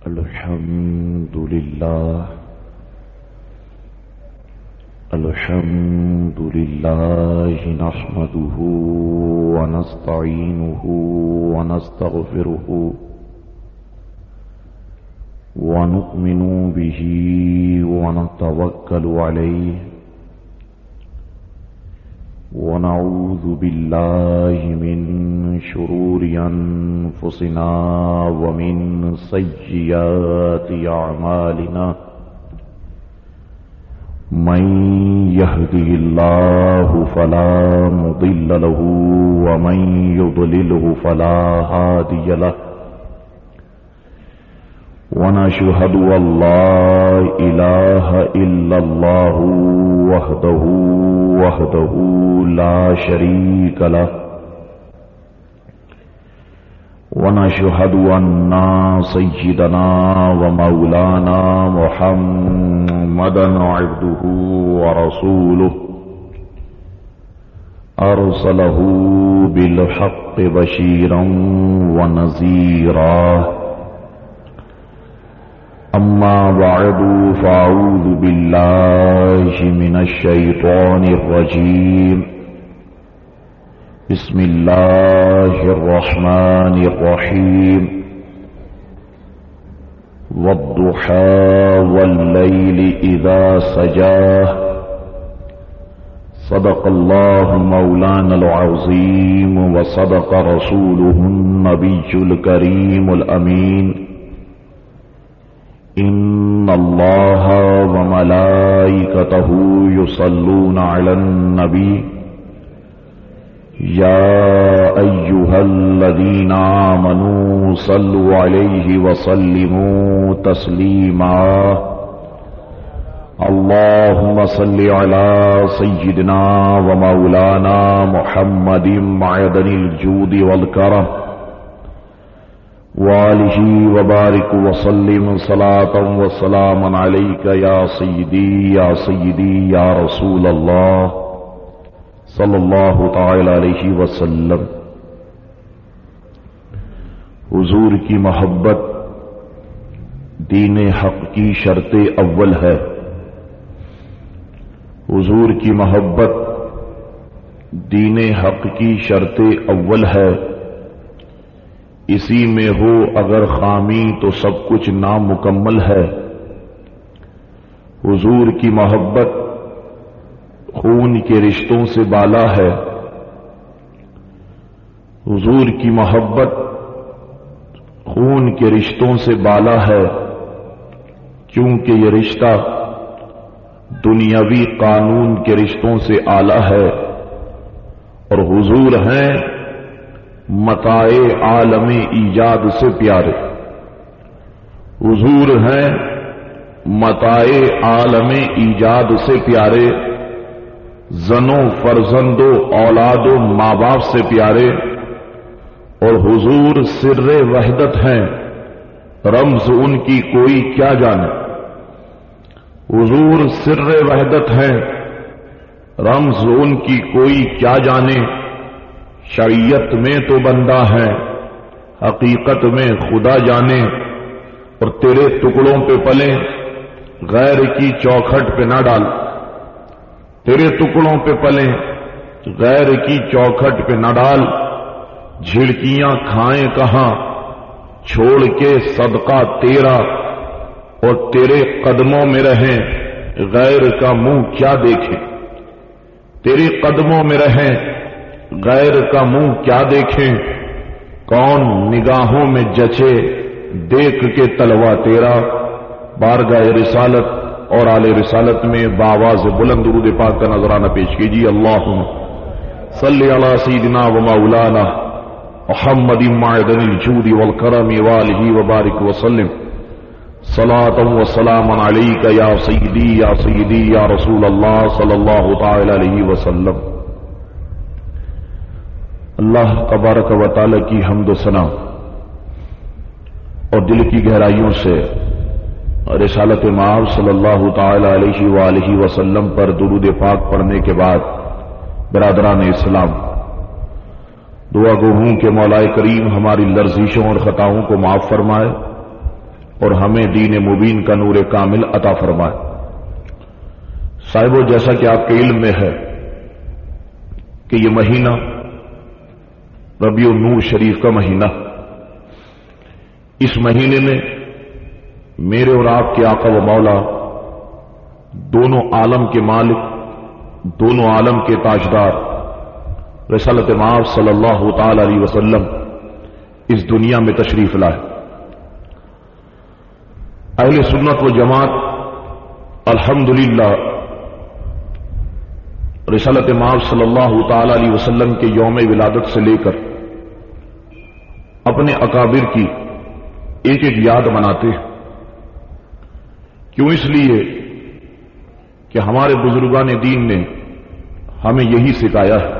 الحمد لله الحمد لله نحمده ونستعينه ونستغفره ونؤمن به ونتوكل عليه ونعوذ بالله من شرور أنفسنا ومن سيئات أعمالنا من يهده الله فلا مضل له ومن يضلله فلا هادي له ونشهد أن لا إله إلا الله وحده لا شريك له ونشهد أن سيدنا ومولانا محمدا عبده ورسوله أرسله بالحق بشيرا ونذيرا أما بعد فأعوذ بالله من الشيطان الرجيم بسم الله الرحمن الرحيم والضحى والليل إذا سجاه صدق الله مولانا العظيم وصدق رسوله النبي الكريم الأمين إن الله وملائكته يصلون على النبي يا أيها الذين آمنوا صلوا عليه وسلموا تسليما اللهم صل على سيدنا ومولانا محمد معدن الجود والكرم وآلہ وبارک وسلم صلاة وسلاما علیک یا سیدی یا رسول اللہ صلی اللہ تعالی علیہ وسلم۔ حضور کی محبت دین حق کی شرط اول ہے۔ حضور کی محبت دین حق کی شرط اول ہے۔ اسی میں ہو اگر خامی تو سب کچھ نامکمل ہے۔ حضور کی محبت خون کے رشتوں سے بالا ہے۔ حضور کی محبت خون کے رشتوں سے بالا ہے، کیونکہ یہ رشتہ دنیاوی قانون کے رشتوں سے اعلیٰ ہے، اور حضور ہیں متاع عالم ایجاد سے پیارے۔ حضور ہیں متاع عالم ایجاد سے پیارے، زنوں فرزندوں اولاد و ماں باپ سے پیارے، اور حضور سر وحدت ہیں، رمز ان کی کوئی کیا جانے۔ حضور سر وحدت ہیں، رمز ان کی کوئی کیا جانے۔ شریعت میں تو بندہ ہے، حقیقت میں خدا جانے، اور تیرے ٹکڑوں پہ پلیں غیر کی چوکھٹ پہ نہ ڈال۔ تیرے ٹکڑوں پہ پلیں غیر کی چوکھٹ پہ نہ ڈال۔ جھڑکیاں کھائیں کہاں چھوڑ کے صدقہ تیرا، اور تیرے قدموں میں رہیں غیر کا منہ کیا دیکھے۔ تیرے قدموں میں رہیں غیر کا منہ کیا دیکھیں۔ کون نگاہوں میں جچے دیکھ کے تلوا تیرا۔ بارگاہ رسالت اور آل رسالت میں بآواز بلند درود پاک کا نذرانہ پیش کیجیے۔ اللہم صلی علی سیدنا و مولانا محمد معدن الجود والکرم والہ وبارک وسلم صلاۃ و سلام علیک یا سیدی یا رسول اللہ صلی اللہ تعالی علیہ وسلم۔ اللہ تبارک و تعالی کی حمد و ثنا اور دل کی گہرائیوں سے رسالت مآب صلی اللہ تعالی علیہ وآلہ وسلم پر درود پاک پڑھنے کے بعد برادران اسلام، دعا گو ہوں کہ مولا کریم ہماری لرزشوں اور خطاؤں کو معاف فرمائے اور ہمیں دین مبین کا نور کامل عطا فرمائے۔ صاحبو، جیسا کہ آپ کے علم میں ہے کہ یہ مہینہ ربیع النور شریف کا مہینہ، اس مہینے میں میرے اور آپ کے آقا و مولا، دونوں عالم کے مالک، دونوں عالم کے تاجدار رسالت مآب صلی اللہ تعالی علیہ وسلم اس دنیا میں تشریف لائے۔ اہل سنت و جماعت الحمدللہ رسالت مآب صلی اللہ تعالی علیہ وسلم کے یوم ولادت سے لے کر اپنے اکابر کی ایک ایک یاد مناتے ہیں۔ کیوں؟ اس لیے کہ ہمارے بزرگان دین نے ہمیں یہی سکھایا ہے،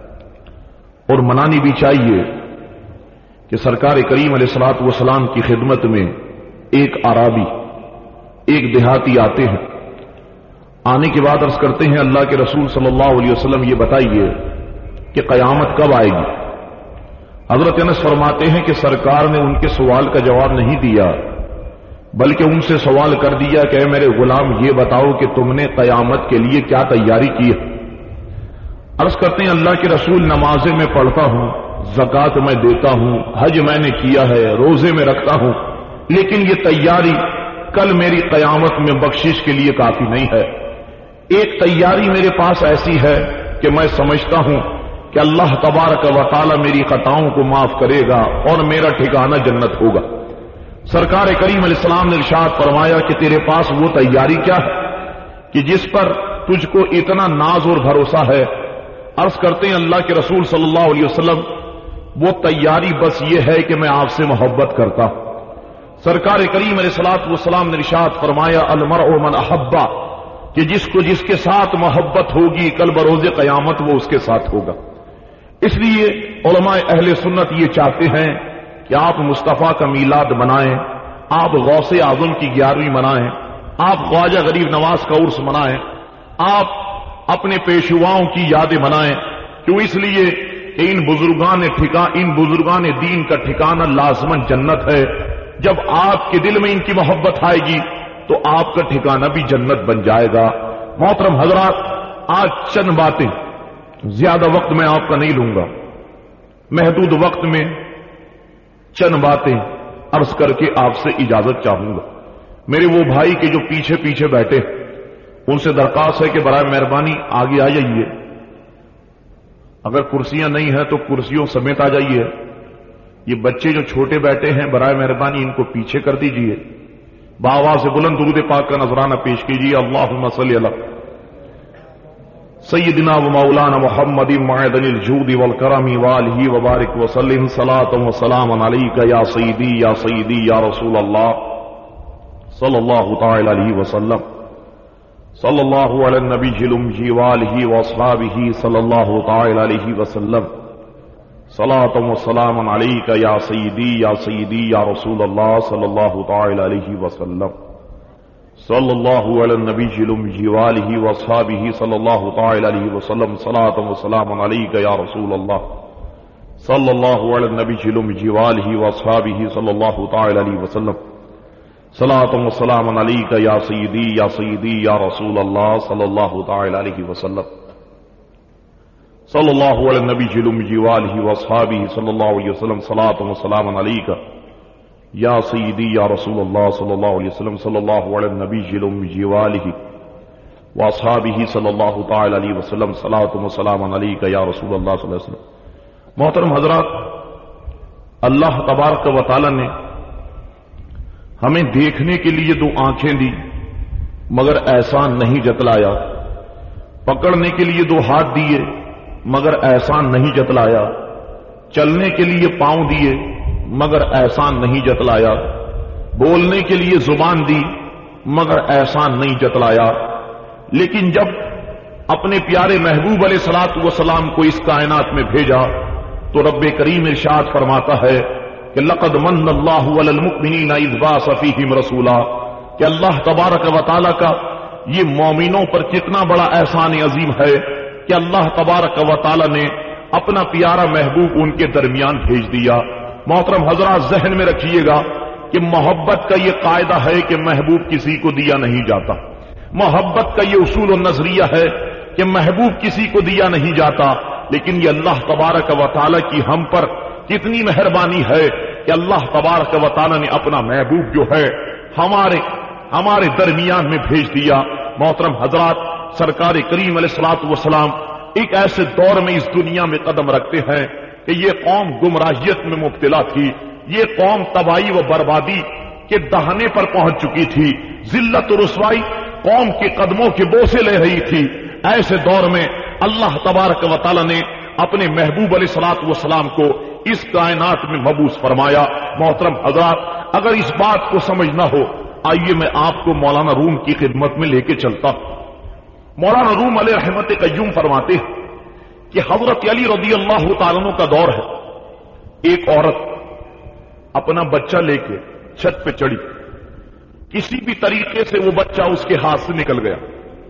اور منانی بھی چاہیے کہ سرکار کریم علیہ الصلوۃ والسلام کی خدمت میں ایک عرابی، ایک دیہاتی آتے ہیں، آنے کے بعد عرض کرتے ہیں اللہ کے رسول صلی اللہ علیہ وسلم یہ بتائیے کہ قیامت کب آئے گی؟ حضرت انس فرماتے ہیں کہ سرکار نے ان کے سوال کا جواب نہیں دیا، بلکہ ان سے سوال کر دیا کہ اے میرے غلام یہ بتاؤ کہ تم نے قیامت کے لیے کیا تیاری کی ہے؟ عرض کرتے ہیں اللہ کے رسول نمازیں میں پڑھتا ہوں، زکوٰۃ میں دیتا ہوں، حج میں نے کیا ہے، روزے میں رکھتا ہوں، لیکن یہ تیاری کل میری قیامت میں بخشش کے لیے کافی نہیں ہے۔ ایک تیاری میرے پاس ایسی ہے کہ میں سمجھتا ہوں کہ اللہ تبارک و تعالی میری خطاؤں کو معاف کرے گا اور میرا ٹھکانہ جنت ہوگا۔ سرکار کریم علیہ السلام نے ارشاد فرمایا کہ تیرے پاس وہ تیاری کیا ہے کہ جس پر تجھ کو اتنا ناز اور بھروسہ ہے؟ عرض کرتے ہیں اللہ کے رسول صلی اللہ علیہ وسلم وہ تیاری بس یہ ہے کہ میں آپ سے محبت کرتا ہوں۔ سرکار کریم علیہ الصلوۃ والسلام نے ارشاد فرمایا المرء من احبا، کہ جس کو جس کے ساتھ محبت ہوگی کل بروز قیامت وہ اس کے ساتھ ہوگا۔ اس لیے علماء اہل سنت یہ چاہتے ہیں کہ آپ مصطفیٰ کا میلاد منائیں، آپ غوث اعظم کی 11ویں منائیں، آپ خواجہ غریب نواز کا عرس منائیں، آپ اپنے پیشواؤں کی یادیں منائیں۔ کیوں؟ اس لیے کہ ان بزرگان دین کا ٹھکانہ لازماً جنت ہے۔ جب آپ کے دل میں ان کی محبت آئے گی تو آپ کا ٹھکانہ بھی جنت بن جائے گا۔ محترم حضرات، آج چند باتیں، زیادہ وقت میں آپ کا نہیں لوں گا، محدود وقت میں چند باتیں عرض کر کے آپ سے اجازت چاہوں گا۔ میرے وہ بھائی کے جو پیچھے پیچھے بیٹھے ان سے درخواست ہے کہ برائے مہربانی آگے آ جائیے، اگر کرسیاں نہیں ہیں تو کرسیوں سمیت آ جائیے۔ یہ بچے جو چھوٹے بیٹھے ہیں برائے مہربانی ان کو پیچھے کر دیجئے۔ بآواز بلند درود پاک کا نذرانہ پیش کیجیے۔ اللہم صلی علی سیدنا و مولانا محمد معدن الجود والکرم والہ وبارک وسلم صلاۃ و سلام علیک یا سیدی یا سیدی یا رسول اللہ صلی اللہ تعالی علیہ وسلم، صلی اللہ علی النبی الامجی والہ واصحابہ صلی اللہ تعالی علیہ وسلم، صلاۃ و سلام علیک یا سیدی یا سیدی یا رسول اللہ صلی اللہ تعالی علیہ وسلم، صلی اللہ علی النبی الامجی والہ واصحابہ صلی اللہ تعالی علیہ وسلم، صلاۃ و سلام علیک یا رسول اللہ صلی اللہ علی النبی الامجی والہ واصحابہ صلی اللہ تعالی علیہ وسلم، صلاۃ و سلام علیک یا سیدی یا سیدی یا رسول اللہ صلی اللہ تعالی علیہ وسلم، صلی اللہ علی النبی الامجی والہ واصحابہ صلی اللہ علیہ وسلم، صلاۃ و سلام علیک یا سیدی یا رسول اللہ صلی اللہ علیہ وسلم، صلی اللہ علی النبی الامجی والہ واصحابہ صلی اللہ تعالی علیہ وسلم، صلاۃ و سلام علیک یا رسول اللہ صلی اللہ علیہ وسلم۔ محترم حضرات، اللہ تبارک و تعالی نے ہمیں دیکھنے کے لیے 2 آنکھیں دی مگر احسان نہیں جتلایا، پکڑنے کے لیے 2 ہاتھ دیے مگر احسان نہیں جتلایا، چلنے کے لیے پاؤں دیے مگر احسان نہیں جتلایا، بولنے کے لیے زبان دی مگر احسان نہیں جتلایا۔ لیکن جب اپنے پیارے محبوب علیہ الصلوۃ والسلام کو اس کائنات میں بھیجا تو رب کریم ارشاد فرماتا ہے کہ لقد من اللہ علی المؤمنین اذ بعث فیہم رسولا، کہ اللہ تبارک و تعالی کا یہ مومنوں پر کتنا بڑا احسان عظیم ہے کہ اللہ تبارک و تعالی نے اپنا پیارا محبوب ان کے درمیان بھیج دیا۔ محترم حضرات، ذہن میں رکھیے گا کہ محبت کا یہ قاعدہ ہے کہ محبوب کسی کو دیا نہیں جاتا، محبت کا یہ اصول و نظریہ ہے کہ محبوب کسی کو دیا نہیں جاتا، لیکن یہ اللہ تبارک و تعالی کی ہم پر کتنی مہربانی ہے کہ اللہ تبارک و تعالی نے اپنا محبوب جو ہے ہمارے درمیان میں بھیج دیا۔ محترم حضرات، سرکار کریم علیہ الصلوۃ والسلام ایک ایسے دور میں اس دنیا میں قدم رکھتے ہیں کہ یہ قوم گمراہیت میں مبتلا تھی، یہ قوم تباہی و بربادی کے دہانے پر پہنچ چکی تھی، ذلت و رسوائی قوم کے قدموں کے بوسے لے رہی تھی۔ ایسے دور میں اللہ تبارک و تعالی نے اپنے محبوب علیہ الصلوۃ والسلام کو اس کائنات میں مبعوث فرمایا۔ محترم حضرات، اگر اس بات کو سمجھنا ہو، آئیے میں آپ کو مولانا روم کی خدمت میں لے کے چلتا ہوں۔ مولانا روم علیہ رحمت قیوم فرماتے ہیں کہ حضرت علی رضی اللہ تعالیٰ عنہ کا دور ہے، ایک عورت اپنا بچہ لے کے چھت پہ چڑھی، کسی بھی طریقے سے وہ بچہ اس کے ہاتھ سے نکل گیا۔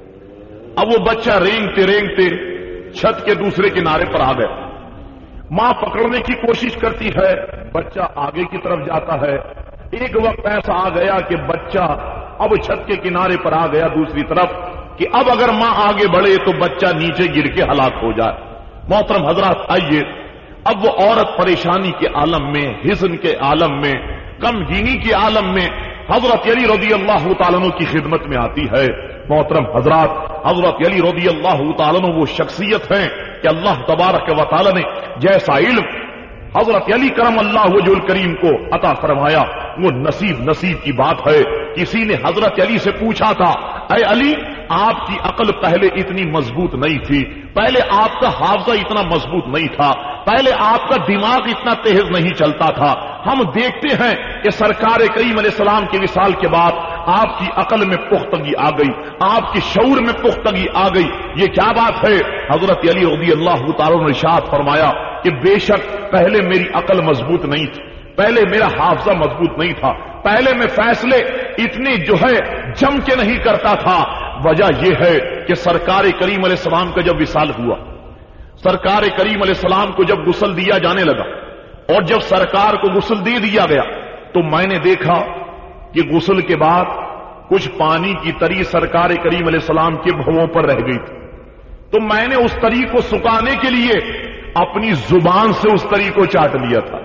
اب وہ بچہ رینگتے رینگتے چھت کے دوسرے کنارے پر آ گیا، ماں پکڑنے کی کوشش کرتی ہے، بچہ آگے کی طرف جاتا ہے۔ ایک وقت ایسا آ گیا کہ بچہ اب چھت کے کنارے پر آ گیا دوسری طرف کہ اب اگر ماں آگے بڑھے تو بچہ نیچے گر کے ہلاک ہو جائے۔ محترم حضرات، آئیے اب وہ عورت پریشانی کے عالم میں، حزن کے عالم میں، غمگینی کے عالم میں حضرت علی رضی اللہ تعالیٰ عنہ کی خدمت میں آتی ہے۔ محترم حضرات، حضرت علی رضی اللہ تعالیٰ عنہ وہ شخصیت ہیں کہ اللہ تبارک و تعالیٰ نے جیسا علم حضرت علی کرم اللہ وجہ الکریم کو عطا فرمایا، وہ نصیب کی بات ہے۔ کسی نے حضرت علی سے پوچھا تھا، اے علی، آپ کی عقل پہلے اتنی مضبوط نہیں تھی، پہلے آپ کا حافظہ اتنا مضبوط نہیں تھا، پہلے آپ کا دماغ اتنا تیز نہیں چلتا تھا۔ ہم دیکھتے ہیں کہ سرکار کریم علیہ السلام کے وصال کے بعد آپ کی عقل میں پختگی آ گئی، آپ کے شعور میں پختگی آ گئی۔ یہ کیا بات ہے؟ حضرت علی رضی اللہ تعالیٰ نے ارشاد فرمایا کہ بے شک پہلے میری عقل مضبوط نہیں تھی، پہلے میرا حافظہ مضبوط نہیں تھا، پہلے میں فیصلے اتنے جو ہے جم کے نہیں کرتا تھا۔ وجہ یہ ہے کہ سرکار کریم علیہ السلام کا جب وصال ہوا، سرکار کریم علیہ السلام کو جب غسل دیا جانے لگا اور جب سرکار کو غسل دے دیا گیا تو میں نے دیکھا کہ غسل کے بعد کچھ پانی کی تری سرکار کریم علیہ السلام کے بھووں پر رہ گئی تھی، تو میں نے اس تری کو سکانے کے لیے اپنی زبان سے اس تری کو چاٹ لیا تھا۔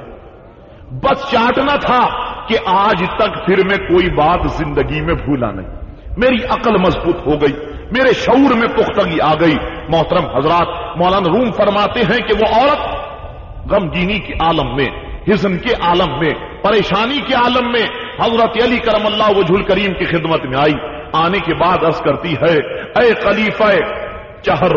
بس چاٹنا تھا کہ آج تک پھر میں کوئی بات زندگی میں بھولا نہیں، میری عقل مضبوط ہو گئی، میرے شعور میں پختگی آ گئی۔ محترم حضرات، مولانا روم فرماتے ہیں کہ وہ عورت غمگینی کے عالم میں، حزن کے عالم میں، پریشانی کے عالم میں حضرت علی کرم اللہ وجہ الکریم کی خدمت میں آئی۔ آنے کے بعد عرض کرتی ہے، اے خلیفہ چہر،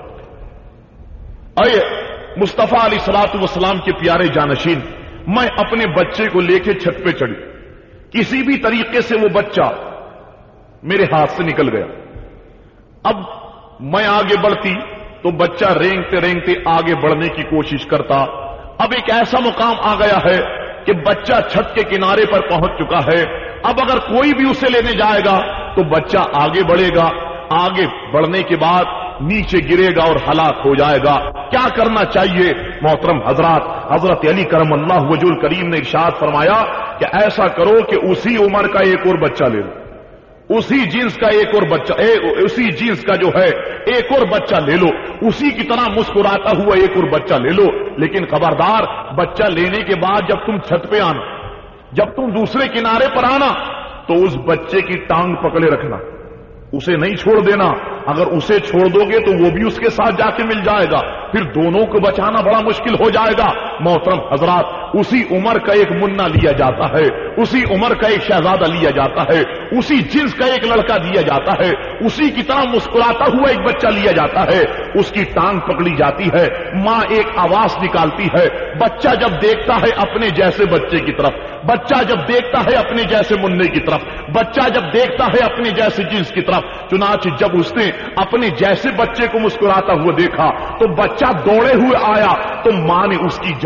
اے مصطفیٰ علیہ الصلوۃ والسلام کے پیارے جانشین، میں اپنے بچے کو لے کے چھت پہ چڑھی، کسی بھی طریقے سے وہ بچہ میرے ہاتھ سے نکل گیا۔ اب میں آگے بڑھتی تو بچہ رینگتے رینگتے آگے بڑھنے کی کوشش کرتا۔ اب ایک ایسا مقام آ گیا ہے کہ بچہ چھت کے کنارے پر پہنچ چکا ہے، اب اگر کوئی بھی اسے لینے جائے گا تو بچہ آگے بڑھے گا، آگے بڑھنے کے بعد نیچے گرے گا اور ہلاک ہو جائے گا۔ کیا کرنا چاہیے؟ محترم حضرات، حضرت علی کرم اللہ وجہ الکریم نے ارشاد فرمایا کہ ایسا کرو کہ اسی عمر کا ایک اور بچہ لے لو، اسی جنس کا ایک اور بچہ، اسی جنس کا جو ہے ایک اور بچہ لے لو، اسی کی طرح مسکراتا ہوا ایک اور بچہ لے لو، لیکن خبردار بچہ لینے کے بعد جب تم چھت پہ آنا، جب تم دوسرے کنارے پر آنا تو اس بچے کی ٹانگ پکڑے رکھنا، اسے نہیں چھوڑ دینا۔ اگر اسے چھوڑ دو گے تو وہ بھی اس کے ساتھ جا کے مل جائے گا، پھر دونوں کو بچانا بڑا مشکل ہو جائے گا۔ محترم حضرات، اسی عمر کا ایک منا لیا جاتا ہے، اسی عمر کا ایک شہزادہ لیا جاتا ہے، اسی جنس کا ایک لڑکا دیا جاتا ہے، اسی کی طرح مسکراتا ہوا ایک بچہ لیا جاتا ہے، اس کی ٹانگ پکڑی جاتی ہے، ماں ایک آواز نکالتی ہے، بچہ جب دیکھتا ہے اپنے جیسے بچے کی طرف، بچہ جب دیکھتا ہے اپنے جیسے منہ کی طرف، بچہ جب دیکھتا ہے اپنے جیسے جنس کی طرف، چنانچہ جب اس نے اپنے جیسے بچے کو مسکراتا ہوا دیکھا تو بچہ دوڑے ہوئے آیا تو ماں نے اس کی جان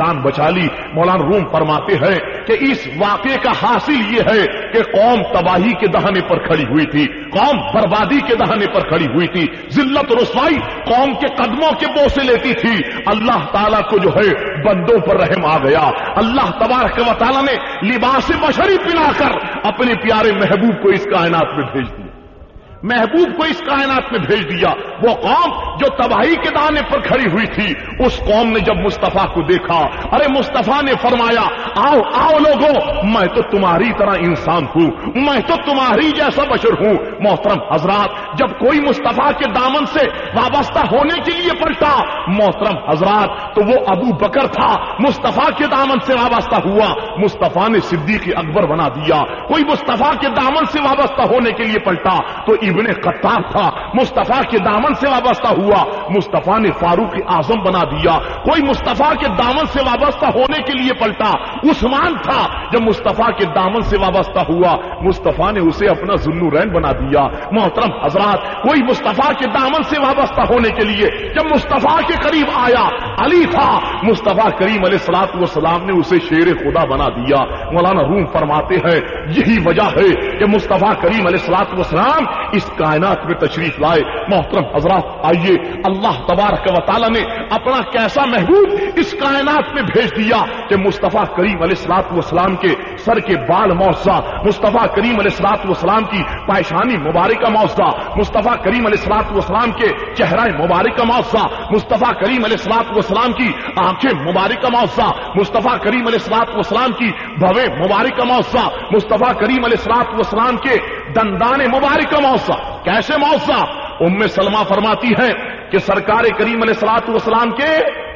جان بچا لی. مولانا روم فرماتے ہیں کہ اس واقعے کا حاصل یہ ہے کہ قوم تباہی کے دہانے پر کھڑی ہوئی تھی, قوم بربادی کے دہانے پر کھڑی ہوئی تھی, ذلت و رسوائی قوم کے قدموں کے بوسے لیتی تھی. اللہ تعالیٰ کو جو ہے بندوں پر رحم آ گیا. اللہ تبارک و تعالیٰ نے لباس بشری پہنا کر اپنے پیارے محبوب کو اس کائنات میں بھیج دیا, محبوب کو اس کائنات میں بھیج دیا. وہ قوم جو تباہی کے دانے پر کھڑی ہوئی تھی, اس قوم نے جب مصطفیٰ کو دیکھا, ارے مصطفیٰ نے فرمایا آؤ آؤ لوگوں, میں تو تمہاری طرح انسان ہوں, میں تو تمہاری جیسا بشر ہوں. محترم حضرات, جب کوئی مصطفیٰ کے دامن سے وابستہ ہونے کے لیے پلٹا, محترم حضرات, تو وہ ابو بکر تھا, مصطفیٰ کے دامن سے وابستہ ہوا, مصطفیٰ نے صدیق اکبر بنا دیا. کوئی مصطفیٰ کے دامن سے وابستہ ہونے کے لیے پلٹا تو ابن قطار تھا, مصطفیٰ کے دامن سے وابستہ ہوا, مصطفیٰ نے فاروق اعظم بنا دیا. کوئی مصطفیٰ کے دامن سے وابستہ ہونے کے لیے پلٹا, عثمان تھا, جب مصطفیٰ کے دامن سے وابستہ ہوا, مصطفیٰ نے اسے اپنا ذوالنورین بنا دیا. محترم حضرات, کوئی مصطفیٰ کے دامن سے وابستہ ہونے کے لیے جب مصطفیٰ کے قریب آیا, علی تھا, مصطفیٰ کریم علیہ الصلوۃ والسلام نے اسے شیر خدا بنا دیا. مولانا روم فرماتے ہیں یہی وجہ ہے کہ مصطفیٰ کریم علیہ الصلوۃ والسلام اس کائنات میں تشریف لائے. محترم حضرات, آئیے اللہ تبارک و تعالی نے اپنا کیسا محبوب اس کائنات میں بھیج دیا کہ مصطفیٰ کریم علیہ الصلوۃ والسلام کے سر کے بال معجزہ, مصطفیٰ کریم علیہ الصلوۃ والسلام کی پیشانی مبارکہ معجزہ, مصطفیٰ کریم علیہ الصلوۃ والسلام کے چہرہ مبارکہ معجزہ, مصطفیٰ کریم علیہ الصلوۃ والسلام کی آنکھیں مبارکہ معجزہ, مصطفیٰ کریم علیہ الصلوۃ والسلام کی بھویں مبارکہ معجزہ, مصطفیٰ کریم علیہ الصلوۃ والسلام کے دندان مبارکہ معجزہ. کیسے معجزہ؟ ام سلمہ فرماتی ہے کہ سرکار کریم علیہ الصلوۃ والسلام کے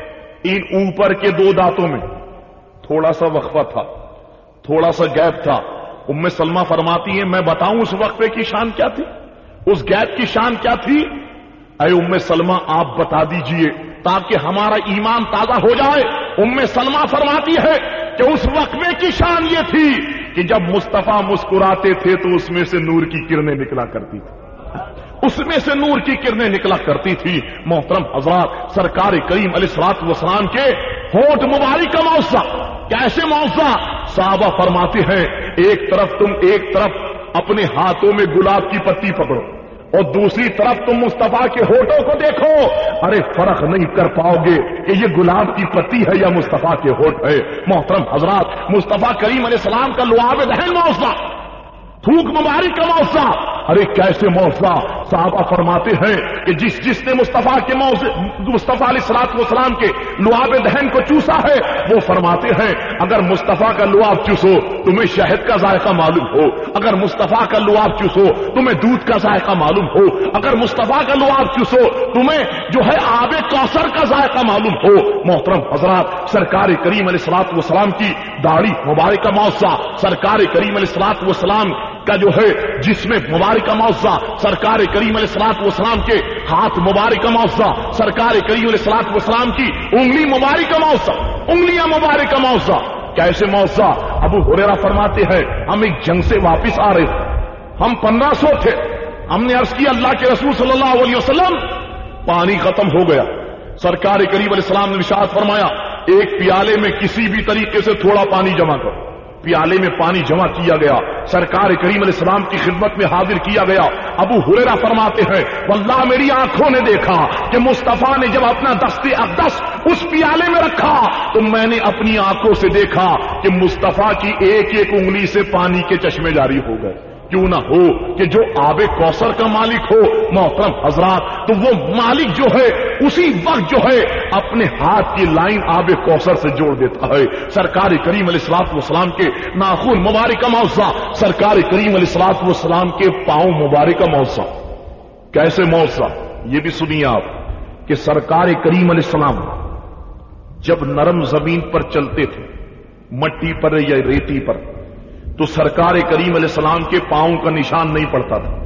ان اوپر کے دو دانتوں میں تھوڑا سا وقفہ تھا, تھوڑا سا گیپ تھا. ام سلمہ فرماتی ہے میں بتاؤں اس وقفے کی شان کیا تھی, اس گیپ کی شان کیا تھی؟ اے ام سلمہ آپ بتا دیجئے تاکہ ہمارا ایمان تازہ ہو جائے. ام سلمہ فرماتی ہے کہ اس وقفے کی شان یہ تھی کہ جب مصطفیٰ مسکراتے تھے تو اس میں سے نور کی کرنیں نکلا کرتی تھی, اس میں سے نور کی کرنیں نکلا کرتی تھی. محترم حضرات, سرکار کریم علیہ الصلوۃ والسلام کے ہونٹ مبارک کا معجزہ. کیسے معجزہ؟ صحابہ فرماتے ہیں ایک طرف اپنے ہاتھوں میں گلاب کی پتی پکڑو اور دوسری طرف تم مصطفیٰ کے ہونٹوں کو دیکھو, ارے فرق نہیں کر پاؤ گے کہ یہ گلاب کی پتی ہے یا مصطفیٰ کے ہونٹ ہے. محترم حضرات, مصطفیٰ کریم علیہ السلام کا لعاب دہن معجزہ, تھوک مبارک کا معجزہ. ارے کیسے معجزہ؟ صحابہ فرماتے ہیں کہ جس نے مصطفیٰ علیہ الصلوۃ والسلام کے لعاب دہن کو چوسا ہے, وہ فرماتے ہیں اگر مصطفیٰ کا لعاب چوسو تمہیں شہد کا ذائقہ معلوم ہو, اگر مصطفیٰ کا لعاب چوسو تمہیں دودھ کا ذائقہ معلوم ہو, اگر مصطفیٰ کا لعاب چوسو تمہیں جو ہے آب کوثر کا ذائقہ معلوم ہو. محترم حضرات, سرکار کریم علیہ الصلوۃ والسلام کی داڑھی مبارک کا معجزہ, سرکار کریم علیہ الصلوۃ والسلام کا جو ہے جسم مبارک کا معجزہ, سرکار کریم علیہ الصلوۃ والسلام کے ہاتھ مبارک کا معجزہ, سرکار کریم علیہ الصلوۃ والسلام کی انگلی مبارک کا معجزہ, انگلیاں مبارک کا معجزہ. کیسے معجزہ؟ ابو ہریرہ فرماتے ہیں ہم ایک جنگ سے واپس آ رہے تھے, ہم 1500 تھے, ہم نے عرض کیا اللہ کے رسول صلی اللہ علیہ وسلم پانی ختم ہو گیا. سرکار کریم علیہ السلام نے ارشاد فرمایا ایک پیالے میں کسی بھی طریقے سے تھوڑا پانی جمع کرو. پیالے میں پانی جمع کیا گیا, سرکار کریم علیہ السلام کی خدمت میں حاضر کیا گیا. ابو ہریرہ فرماتے ہیں واللہ میری آنکھوں نے دیکھا کہ مصطفیٰ نے جب اپنا دست اقدس اس پیالے میں رکھا تو میں نے اپنی آنکھوں سے دیکھا کہ مصطفیٰ کی ایک ایک انگلی سے پانی کے چشمے جاری ہو گئے. کیوں نہ ہو کہ جو آب کوثر کا مالک ہو محترم حضرات, تو وہ مالک جو ہے اسی وقت جو ہے اپنے ہاتھ کی لائن آب کوثر سے جوڑ دیتا ہے. سرکار کریم علیہ الصلوۃ والسلام کے ناخن مبارک کا معجزہ, سرکار کریم علیہ الصلوۃ والسلام کے پاؤں مبارک کا معجزہ. کیسے معجزہ؟ یہ بھی سنیے آپ کہ سرکار کریم علیہ السلام جب نرم زمین پر چلتے تھے, مٹی پر یا ریتی پر, تو سرکار کریم علیہ السلام کے پاؤں کا نشان نہیں پڑتا تھا.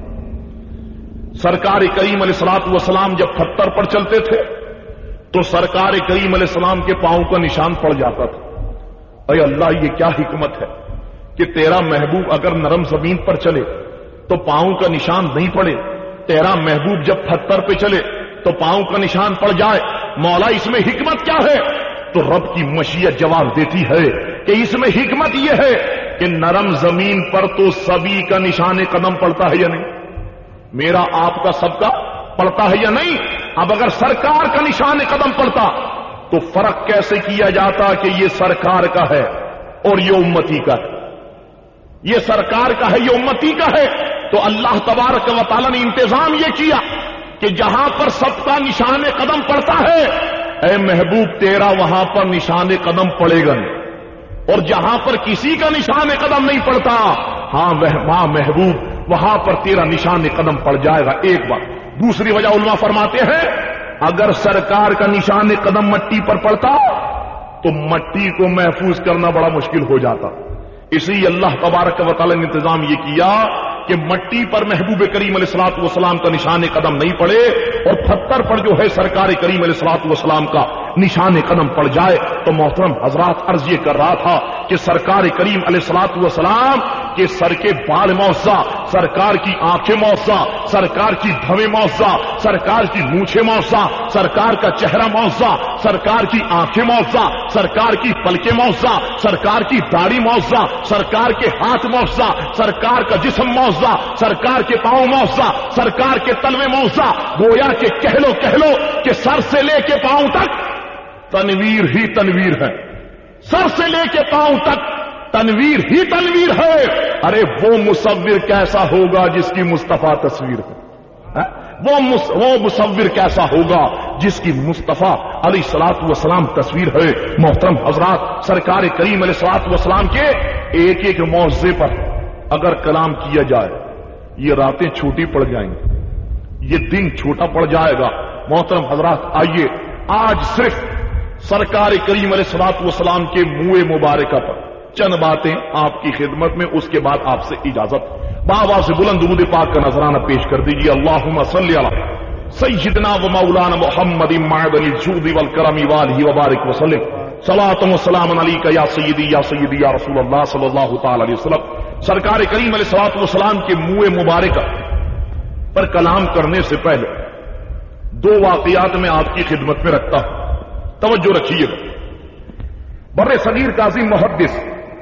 سرکار کریم علیہ الصلوۃ والسلام جب پتھر پر چلتے تھے تو سرکار کریم علیہ السلام کے پاؤں کا نشان پڑ جاتا تھا. اے اللہ, یہ کیا حکمت ہے کہ تیرا محبوب اگر نرم زمین پر چلے تو پاؤں کا نشان نہیں پڑے, تیرا محبوب جب پتھر پہ چلے تو پاؤں کا نشان پڑ جائے. مولا اس میں حکمت کیا ہے؟ تو رب کی مشیت جواب دیتی ہے کہ اس میں حکمت یہ ہے کہ نرم زمین پر تو سبھی کا نشان قدم پڑتا ہے یا نہیں؟ میرا آپ کا سب کا پڑتا ہے یا نہیں؟ اب اگر سرکار کا نشان قدم پڑتا تو فرق کیسے کیا جاتا کہ یہ سرکار کا ہے اور یہ امتی کا ہے؟ یہ سرکار کا ہے، یہ امتی کا ہے۔ تو اللہ تبارک و تعالی نے انتظام یہ کیا کہ جہاں پر سب کا نشان قدم پڑتا ہے، اے محبوب تیرا وہاں پر نشان قدم پڑے گا نہیں، اور جہاں پر کسی کا نشان قدم نہیں پڑتا، ہاں محبوب وہاں پر تیرا نشان قدم پڑ جائے گا۔ ایک بات۔ دوسری وجہ علماء فرماتے ہیں اگر سرکار کا نشان قدم مٹی پر پڑتا تو مٹی کو محفوظ کرنا بڑا مشکل ہو جاتا، اس لیے اللہ تبارک و تعالی نے انتظام یہ کیا کہ مٹی پر محبوب کریم علیہ الصلوۃ والسلام کا نشان قدم نہیں پڑے اور پتھر پر جو ہے سرکار کریم علیہ الصلوۃ والسلام کا نشان قدم پڑ جائے۔ تو محترم حضرات، عرض یہ کر رہا تھا کہ سرکار کریم علیہ الصلوۃ والسلام کے سر کے بال معجزہ، سرکار کی آنکھیں معجزہ، سرکار کی دھویں معجزہ، سرکار کی مونچھیں معجزہ، سرکار کا چہرہ معجزہ، سرکار کی آنکھیں معجزہ، سرکار کی پلکیں معجزہ، سرکار کی داڑھی معجزہ، سرکار کے ہاتھ معجزہ، سرکار کا جسم معجزہ، سرکار کے پاؤں معجزہ، سرکار کے تلوے معجزہ۔ گویا کہ کہہ لو کہ سر سے لے کے پاؤں تک تنویر ہی تنویر ہے، سر سے لے کے پاؤں تک تنویر ہی تنویر ہے۔ ارے وہ مصور کیسا ہوگا جس کی مصطفیٰ تصویر ہے؟ وہ مصور کیسا ہوگا جس کی مصطفیٰ علیہ الصلوۃ والسلام تصویر ہے؟ محترم حضرات، سرکار کریم علیہ الصلوۃ والسلام کے ایک ایک معجزے پر اگر کلام کیا جائے یہ راتیں چھوٹی پڑ جائیں گی، یہ دن چھوٹا پڑ جائے گا۔ محترم حضرات، آئیے آج صرف سرکار کریم علیہ الصلوۃ والسلام کے منہ مبارکہ پر چند باتیں آپ کی خدمت میں، اس کے بعد آپ سے اجازت۔ بابا سے بلند درود پاک کا نذرانہ پیش کر دیجیے۔ اللہم صلی علی سیدنا و مولانا محمد معدن الجود والکرم والہ وبارک وسلم۔ صلاۃ و سلام علیک یا سیدی یا سیدی یا رسول اللہ صلی اللہ تعالی علیہ وسلم۔ سرکار کریم علیہ الصلوۃ والسلام کے منہ مبارکہ پر کلام کرنے سے پہلے دو واقعات میں آپ کی خدمت میں رکھتا ہوں، توجہ رکھیے گا۔ بر صغیر کا عظیم محدث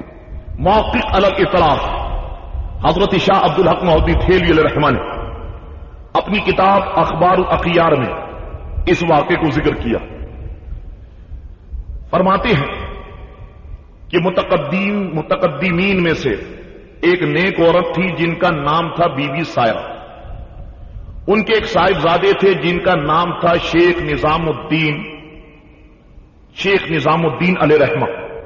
موقف الاطلاق حضرت شاہ عبدالحق مودودی تھیلوی علیہ الرحمہ نے اپنی کتاب اخبار الاخیار میں اس واقعے کو ذکر کیا۔ فرماتے ہیں کہ متقدمین میں سے ایک نیک عورت تھی جن کا نام تھا بی بی سائرہ۔ ان کے ایک صاحبزادے تھے جن کا نام تھا شیخ نظام الدین علیہ رحمہ۔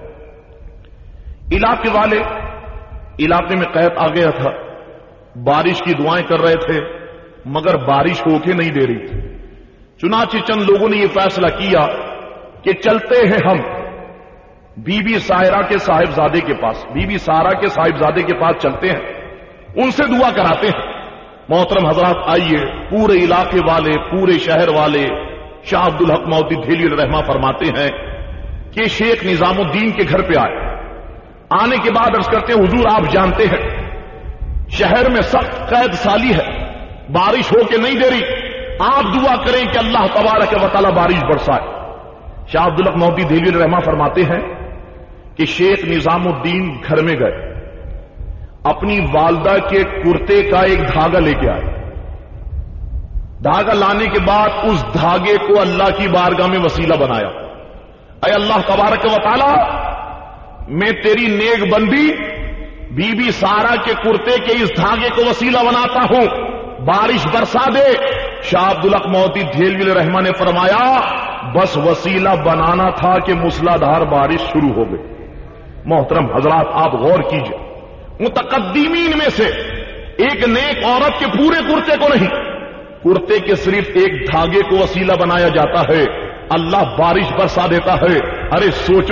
علاقے والے علاقے میں قحط آ گیا تھا، بارش کی دعائیں کر رہے تھے مگر بارش ہو کے نہیں دے رہی تھی۔ چنانچہ چند لوگوں نے یہ فیصلہ کیا کہ چلتے ہیں ہم بی بی سائرہ کے صاحبزادے کے پاس، بی بی سارہ کے صاحبزادے کے پاس چلتے ہیں، ان سے دعا کراتے ہیں۔ محترم حضرات، آئیے پورے علاقے والے، پورے شہر والے شاہ عبدالحق مودودی تھیلوی علیہ الرحمہ فرماتے ہیں کہ شیخ نظام الدین کے گھر پہ آئے۔ آنے کے بعد عرض کرتے ہیں حضور آپ جانتے ہیں شہر میں سخت قید سالی ہے، بارش ہو کے نہیں دے رہی، آپ دعا کریں کہ اللہ تبارک و تعالی بارش برسائے۔ شاہ عبدالحق مودودی تھیلوی علیہ الرحمہ فرماتے ہیں کہ شیخ نظام الدین گھر میں گئے، اپنی والدہ کے کرتے کا ایک دھاگا لے کے آئے۔ دھاگا لانے کے بعد اس دھاگے کو اللہ کی بارگاہ میں وسیلہ بنایا۔ اے اللہ تبارک و تعالی، میں تیری نیک بندی بی بی سارہ کے کرتے کے اس دھاگے کو وسیلہ بناتا ہوں، بارش برسا دے۔ شاہ عبدالحق مودودی تھیلوی علیہ الرحمہ نے فرمایا بس وسیلہ بنانا تھا کہ موسلادھار بارش شروع ہو گئی۔ محترم حضرات، آپ غور کیجئے، متقدمین میں سے ایک نیک عورت کے پورے کرتے کو نہیں، کرتے کے صرف ایک دھاگے کو وسیلہ بنایا جاتا ہے، اللہ بارش برسا دیتا ہے۔ ارے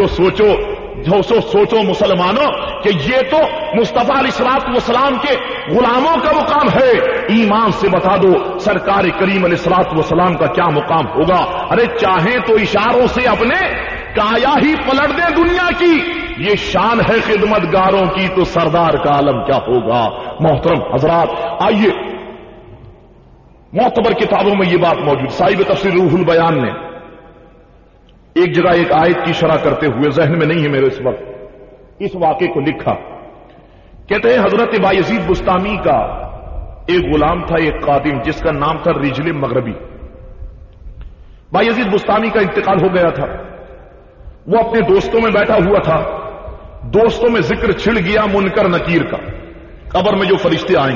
سوچو مسلمانوں کہ یہ تو مصطفیٰ علیہ الصلوۃ والسلام کے غلاموں کا مقام ہے۔ ایمان سے بتا دو سرکار کریم علیہ الصلوۃ والسلام کا کیا مقام ہوگا؟ ارے چاہیں تو اشاروں سے اپنے کایا ہی پلٹ دیں دنیا کی، یہ شان ہے خدمت گاروں کی، تو سردار کا عالم کیا ہوگا؟ محترم حضرات، آئیے معتبر کتابوں میں یہ بات موجود، صاحب تفسیر روح البیان نے ایک جگہ ایک آیت کی شرح کرتے ہوئے، ذہن میں نہیں ہے میرے اس وقت، اس واقعے کو لکھا. کہتے ہیں حضرت بایزید بستامی کا ایک غلام تھا، ایک خادم، جس کا نام تھا رجل مغربی. بایزید بستامی کا انتقال ہو گیا تھا. وہ اپنے دوستوں میں بیٹھا ہوا تھا، دوستوں میں ذکر چھڑ گیا منکر نکیر کا، قبر میں جو فرشتے آئیں.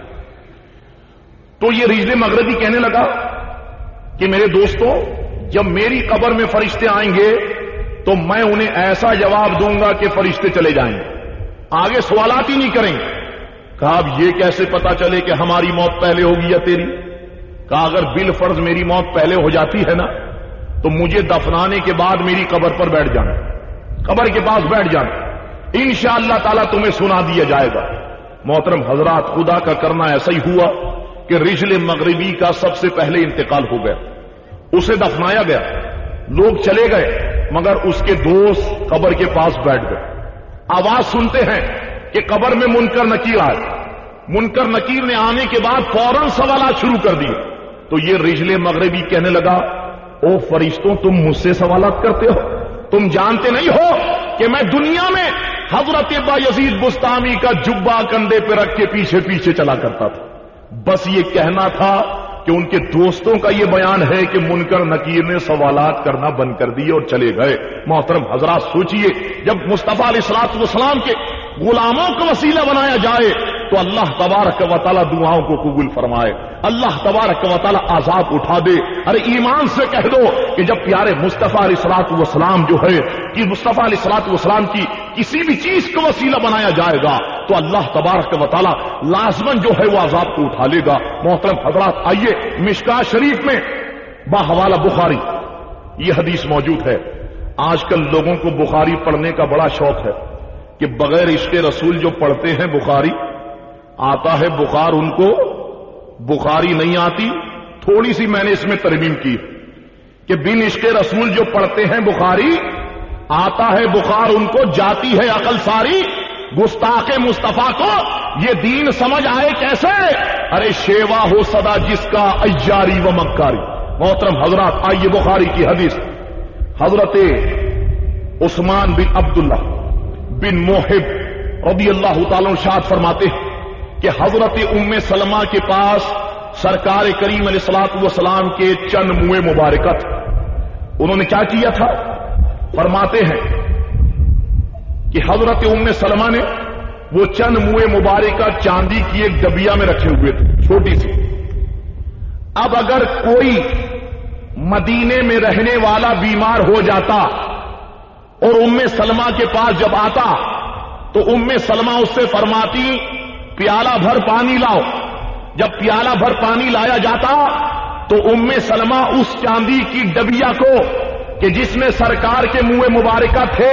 تو یہ رجل مغربی کہنے لگا کہ میرے دوستوں، جب میری قبر میں فرشتے آئیں گے تو میں انہیں ایسا جواب دوں گا کہ فرشتے چلے جائیں گے، آگے سوالات ہی نہیں کریں گے. کہا اب یہ کیسے پتا چلے کہ ہماری موت پہلے ہوگی یا تیری؟ کہا اگر بالفرض میری موت پہلے ہو جاتی ہے نا تو مجھے دفنانے کے بعد میری قبر پر بیٹھ جانا، قبر کے پاس بیٹھ جانا، انشاءاللہ تعالیٰ تمہیں سنا دیا جائے گا. محترم حضرات، خدا کا کرنا ایسا ہی ہوا کہ رجل مغربی کا سب سے پہلے انتقال ہو گیا. اسے دفنایا گیا، لوگ چلے گئے، مگر اس کے دوست قبر کے پاس بیٹھ گئے. آواز سنتے ہیں کہ قبر میں منکر نکیر آئے. منکر نکیر نے آنے کے بعد فوراً سوالات شروع کر دیے. تو یہ رجل مغربی کہنے لگا، او فرشتوں، تم مجھ سے سوالات کرتے ہو؟ تم جانتے نہیں ہو کہ میں دنیا میں حضرت بایزید بستامی کا جبہ کندھے پہ رکھ کے پیچھے پیچھے چلا کرتا تھا. بس یہ کہنا تھا کہ ان کے دوستوں کا یہ بیان ہے کہ منکر نکیر نے سوالات کرنا بند کر دیے اور چلے گئے. محترم حضرات سوچئے، جب مصطفیٰ علیہ الصلوۃ والسلام کے غلاموں کو وسیلہ بنایا جائے تو اللہ تبارک و تعالیٰ دعاؤں کو قبول فرمائے، اللہ تبارک و تعالیٰ عذاب اٹھا دے. ارے ایمان سے کہہ دو کہ جب پیارے مصطفیٰ علیہ الصلوۃ والسلام جو ہے کہ مصطفیٰ علیہ الصلوۃ والسلام کی کسی بھی چیز کو وسیلہ بنایا جائے گا تو اللہ تبارک و تعالیٰ لازماً جو ہے وہ عذاب کو اٹھا لے گا. محترم حضرات، آئیے مشکاۃ شریف میں باحوالہ بخاری یہ حدیث موجود ہے. آج کل لوگوں کو بخاری پڑھنے کا بڑا شوق ہے کہ بغیر عشق رسول جو پڑھتے ہیں بخاری آتا ہے بخار، ان کو بخاری نہیں آتی. تھوڑی سی میں نے اس میں ترمیم کی کہ بن عشق رسول جو پڑھتے ہیں بخاری آتا ہے بخار، ان کو جاتی ہے عقل ساری. گستاخ مصطفیٰ کو یہ دین سمجھ آئے کیسے؟ ارے شیوا ہو صدا جس کا ایاری و مکاری. محترم حضرات، آئیے بخاری کی حدیث. حضرت عثمان بن عبداللہ بن موہب رضی اللہ تعالیٰ ارشاد فرماتے ہیں کہ حضرت ام سلمہ کے پاس سرکار کریم علیہ الصلوۃ والسلام کے چند منہ مبارکہ تھے. انہوں نے کیا کیا تھا؟ فرماتے ہیں کہ حضرت ام سلمہ نے وہ چند منہ مبارکہ چاندی کی ایک ڈبیا میں رکھے ہوئے تھے، چھوٹی سی. اب اگر کوئی مدینے میں رہنے والا بیمار ہو جاتا اور ام سلمہ کے پاس جب آتا تو ام سلمہ اس سے فرماتی پیالہ بھر پانی لاؤ. جب پیالہ بھر پانی لایا جاتا تو ام سلمہ اس چاندی کی ڈبیا کو کہ جس میں سرکار کے منہ مبارکہ تھے،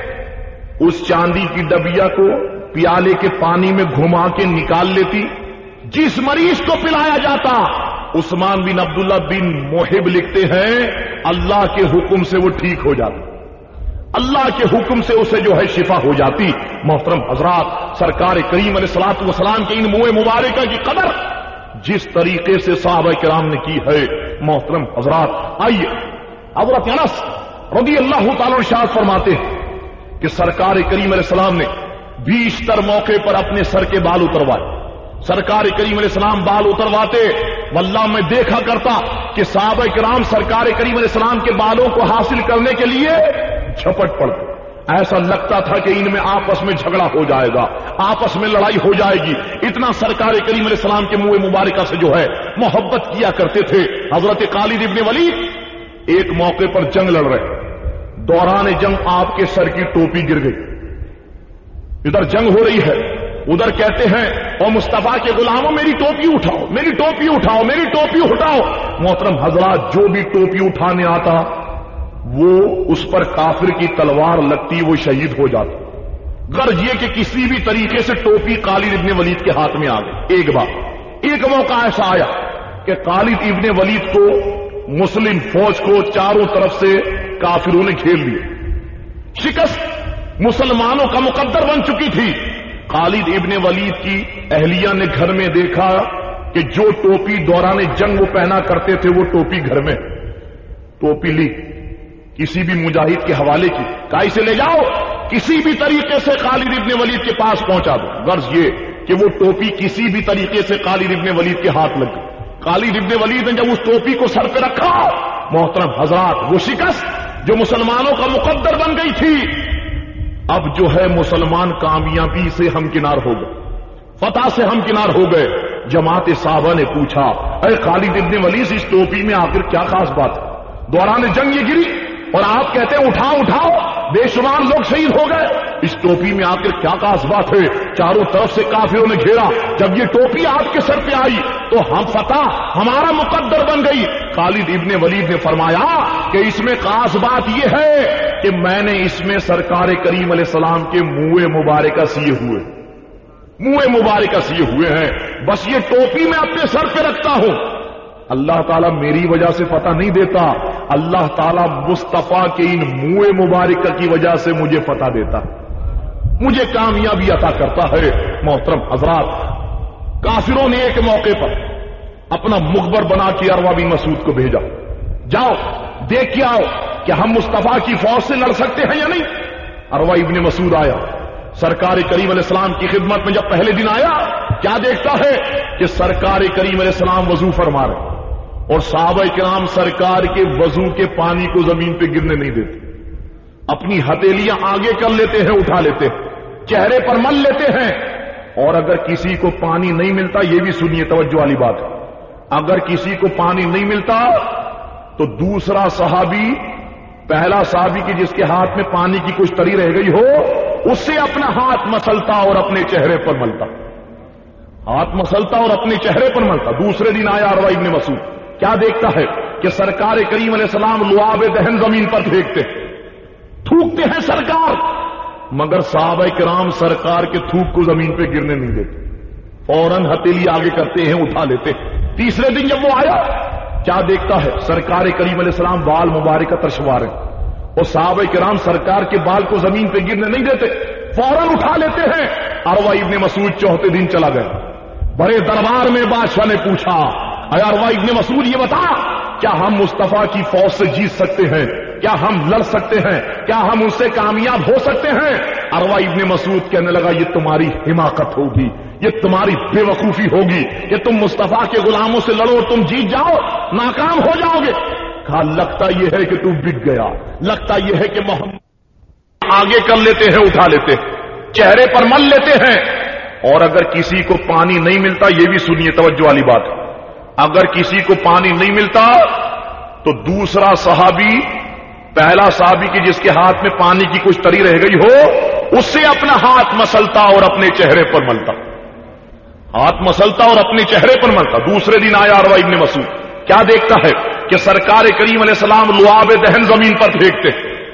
اس چاندی کی ڈبیا کو پیالے کے پانی میں گھما کے نکال لیتی. جس مریض کو پلایا جاتا، عثمان بن عبداللہ بن موہب لکھتے ہیں اللہ کے حکم سے وہ ٹھیک ہو جاتا، اللہ کے حکم سے اسے جو ہے شفا ہو جاتی. محترم حضرات، سرکار کریم علیہ الصلوۃ والسلام کے ان منہ مبارکہ کی قدر جس طریقے سے صحابہ کرام نے کی ہے، محترم حضرات آئیے حضرت انس رضی اللہ تعالیٰ ارشاد فرماتے ہیں کہ سرکار کریم علیہ السلام نے بیشتر موقع پر اپنے سر کے بال اتروائے. سرکار کریم علیہ السلام بال اترواتے، واللہ میں دیکھا کرتا کہ صحابہ کرام سرکار کریم علیہ السلام کے بالوں کو حاصل کرنے کے لیے جھپٹ پڑتے. ایسا لگتا تھا کہ ان میں آپس میں جھگڑا ہو جائے گا، آپس میں لڑائی ہو جائے گی. اتنا سرکار کریم علیہ السلام کے منہ مبارکہ سے جو ہے محبت کیا کرتے تھے. حضرت خالد ابن ولید ایک موقع پر جنگ لڑ رہے، دوران جنگ آپ کے سر کی ٹوپی گر گئی. ادھر جنگ ہو رہی ہے، ادھر کہتے ہیں او مصطفیٰ کے غلاموں میری ٹوپی اٹھاؤ، میری ٹوپی اٹھاؤ، میری ٹوپی اٹھاؤ. محترم حضرات، جو بھی ٹوپی اٹھانے آتا وہ اس پر کافر کی تلوار لگتی، وہ شہید ہو جاتا. غرض یہ کہ کسی بھی طریقے سے ٹوپی خالد ابن ولید کے ہاتھ میں آ گئی. ایک بار ایک موقع ایسا آیا کہ خالد ابن ولید کو مسلم فوج کو چاروں طرف سے کافروں نے گھیر لیا. شکست مسلمانوں کا مقدر بن چکی تھی. خالد ابن ولید کی اہلیہ نے گھر میں دیکھا کہ جو ٹوپی دوران جنگ وہ پہنا کرتے تھے وہ ٹوپی گھر میں. ٹوپی لی، کسی بھی مجاہد کے حوالے کی، کہا اسے لے جاؤ، کسی بھی طریقے سے خالد ابن ولید کے پاس پہنچا دو، غرض یہ کہ وہ ٹوپی کسی بھی طریقے سے خالد ابن ولید کے ہاتھ لگ گئی۔ خالد ابن ولید نے جب اس ٹوپی کو سر پہ رکھا، محترم حضرات، وہ شکست جو مسلمانوں کا مقدر بن گئی تھی، اب جو ہے مسلمان کامیابی سے ہمکنار ہو گئے، فتح سے ہمکنار ہو گئے۔ جماعت صحابہ نے پوچھا، اے خالد ابن ولید، اس ٹوپی میں آخر کیا خاص بات ہے؟ دوران جنگ یہ گری اور آپ کہتے ہیں اٹھاؤ اٹھاؤ، بے شمار لوگ شہید ہو گئے، اس ٹوپی میں آخر کیا خاص بات ہے؟ چاروں طرف سے کافروں نے گھیرا، جب یہ ٹوپی آپ کے سر پہ آئی تو ہم فتح ہمارا مقدر بن گئی۔ خالد ابن ولید نے فرمایا کہ اس میں خاص بات یہ ہے کہ میں نے اس میں سرکار کریم علیہ السلام کے منہ مبارکہ سیے ہوئے، منہ مبارکہ سیے ہوئے ہیں، بس یہ ٹوپی میں اپنے سر پہ رکھتا ہوں۔ اللہ تعالیٰ میری وجہ سے فتح نہیں دیتا، اللہ تعالیٰ مصطفیٰ کے ان منہ مبارکہ کی وجہ سے مجھے فتح دیتا، مجھے کامیابی عطا کرتا ہے۔ محترم حضرات، کافروں نے ایک موقع پر اپنا مخبر بنا کے عروہ بن مسعود کو بھیجا، جاؤ دیکھ کے آؤ کہ ہم مصطفیٰ کی فوج سے لڑ سکتے ہیں یا نہیں۔ عروہ ابن مسعود آیا، سرکار کریم علیہ السلام کی خدمت میں جب پہلے دن آیا، کیا دیکھتا ہے کہ سرکار کریم علیہ السلام وضو فرما رہے اور صحابہ کرام سرکار کے وضو کے پانی کو زمین پہ گرنے نہیں دیتے، اپنی ہتھیلیاں آگے کر لیتے ہیں، اٹھا لیتے ہیں، چہرے پر مل لیتے ہیں، اور اگر کسی کو پانی نہیں ملتا، یہ بھی سنیے توجہ والی بات ہے، اگر کسی کو پانی نہیں ملتا تو دوسرا صحابی، پہلا صحابی کی جس کے ہاتھ میں پانی کی کچھ تری رہ گئی ہو، اس سے اپنا ہاتھ مسلتا اور اپنے چہرے پر ملتا، ہاتھ مسلتا اور اپنے چہرے پر ملتا۔ دوسرے دن آیا عروہ ابن مسعود، کیا دیکھتا ہے کہ سرکار کریم علیہ السلام لعاب دہن زمین پر پھینکتے، تھوکتے ہیں سرکار، مگر صحابہ کرام سرکار کے تھوک کو زمین پہ گرنے نہیں دیتے، فوراً ہتھیلی آگے کرتے ہیں، اٹھا لیتے۔ تیسرے دن جب وہ آیا، کیا دیکھتا ہے سرکار کریم علیہ السلام بال مبارکہ ترشوا رہے ہیں اور صحابہ کرام سرکار کے بال کو زمین پہ گرنے نہیں دیتے، فوراً اٹھا لیتے ہیں۔ عروہ ابن مسعود چوتھے دن چلا گیا، بڑے دربار میں بادشاہ نے پوچھا، اے عروہ ابن مسعود یہ بتا، کیا ہم مصطفیٰ کی فوج سے جیت سکتے ہیں؟ کیا ہم لڑ سکتے ہیں؟ کیا ہم اس سے کامیاب ہو سکتے ہیں؟ عروہ ابن مسعود کہنے لگا، یہ تمہاری حماقت ہوگی، یہ تمہاری بے وقوفی ہوگی کہ تم مصطفیٰ کے غلاموں سے لڑو، تم جیت جاؤ، ناکام ہو جاؤ گے۔ کہا لگتا یہ ہے کہ تم بک گیا، لگتا یہ ہے کہ محمد آگے کر لیتے ہیں، اٹھا لیتے ہیں، چہرے پر مل لیتے ہیں، اور اگر کسی کو پانی نہیں ملتا، یہ بھی سنیے توجہ والی بات ہے، اگر کسی کو پانی نہیں ملتا تو دوسرا صحابی، پہلا صحابی کی جس کے ہاتھ میں پانی کی کچھ تری رہ گئی ہو، اس سے اپنا ہاتھ مسلتا اور اپنے چہرے پر ملتا، ہاتھ مسلتا اور اپنے چہرے پر ملتا۔ دوسرے دن آیا عروہ ابن مسعود، کیا دیکھتا ہے کہ سرکار کریم علیہ السلام لعاب دہن زمین پر پھینکتے،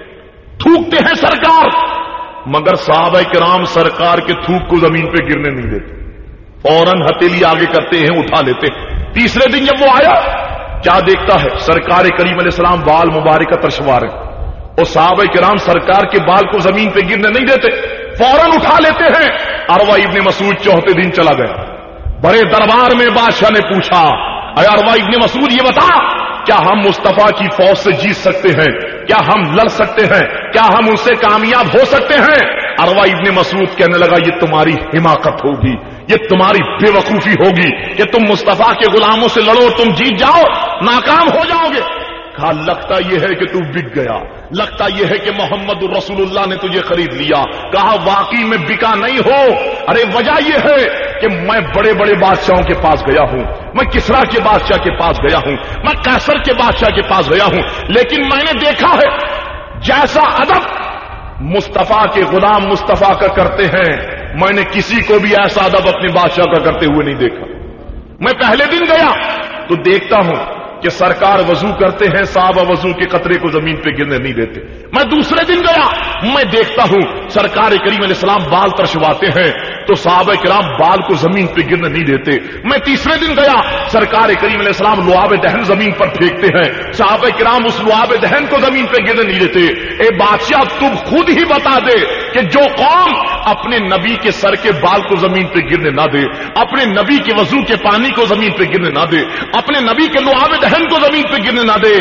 تھوکتے ہیں سرکار، مگر صحابہ کرام سرکار کے تھوک کو زمین پہ گرنے نہیں دیتے، فوراً ہتھیلی آگے کرتے ہیں، اٹھا لیتے۔ تیسرے دن جب وہ آیا، کیا دیکھتا ہے سرکار کریم علیہ السلام بال مبارکہ ترشوا رہے اور صحابہ کرام سرکار کے بال کو زمین پہ گرنے نہیں دیتے، فوراً اٹھا لیتے ہیں۔ عروہ ابن مسعود چوتھے دن چلا گیا، بڑے دربار میں بادشاہ نے پوچھا، اے عروہ ابن مسعود یہ بتا، کیا ہم مصطفیٰ کی فوج سے جیت سکتے ہیں؟ کیا ہم لڑ سکتے ہیں؟ کیا ہم اس سے کامیاب ہو سکتے ہیں؟ عروہ ابن مسعود کہنے لگا، یہ تمہاری حماقت ہوگی، یہ تمہاری بے وقوفی ہوگی کہ تم مصطفیٰ کے غلاموں سے لڑو، تم جیت جاؤ، ناکام ہو جاؤ گے۔ کہا لگتا یہ ہے کہ تو بک گیا، لگتا یہ ہے کہ محمد رسول اللہ نے تجھے خرید لیا۔ کہا واقعی میں بکا نہیں ہو، ارے وجہ یہ ہے کہ میں بڑے بڑے بادشاہوں کے پاس گیا ہوں، میں کسرا کے بادشاہ کے پاس گیا ہوں، میں قیصر کے بادشاہ کے پاس گیا ہوں، لیکن میں نے دیکھا ہے جیسا ادب مصطفیٰ کے غلام مصطفیٰ کا کرتے ہیں، میں نے کسی کو بھی ایسا ادب اپنے بادشاہ کا کرتے ہوئے نہیں دیکھا۔ میں پہلے دن گیا تو دیکھتا ہوں کہ سرکار وضو کرتے ہیں، صحابہ وضو کے قطرے کو زمین پہ گرنے نہیں دیتے۔ میں دوسرے دن گیا، میں دیکھتا ہوں سرکار کریم علیہ السلام بال ترشواتے ہیں تو صحابہ کرام بال کو زمین پہ گرنے نہیں دیتے۔ میں تیسرے دن گیا، سرکار کریم علیہ السلام لعاب دہن زمین پر پھینکتے ہیں، صحابہ کرام اس لعاب دہن کو زمین پہ گرنے نہیں دیتے۔ اے بادشاہ تم خود ہی بتا دے کہ جو قوم اپنے نبی کے سر کے بال کو زمین پہ گرنے نہ دے، اپنے نبی کے وضو کے پانی کو زمین پہ گرنے نہ دے، اپنے نبی کے لعاب دہن کو زمین پہ گرنے نہ دے،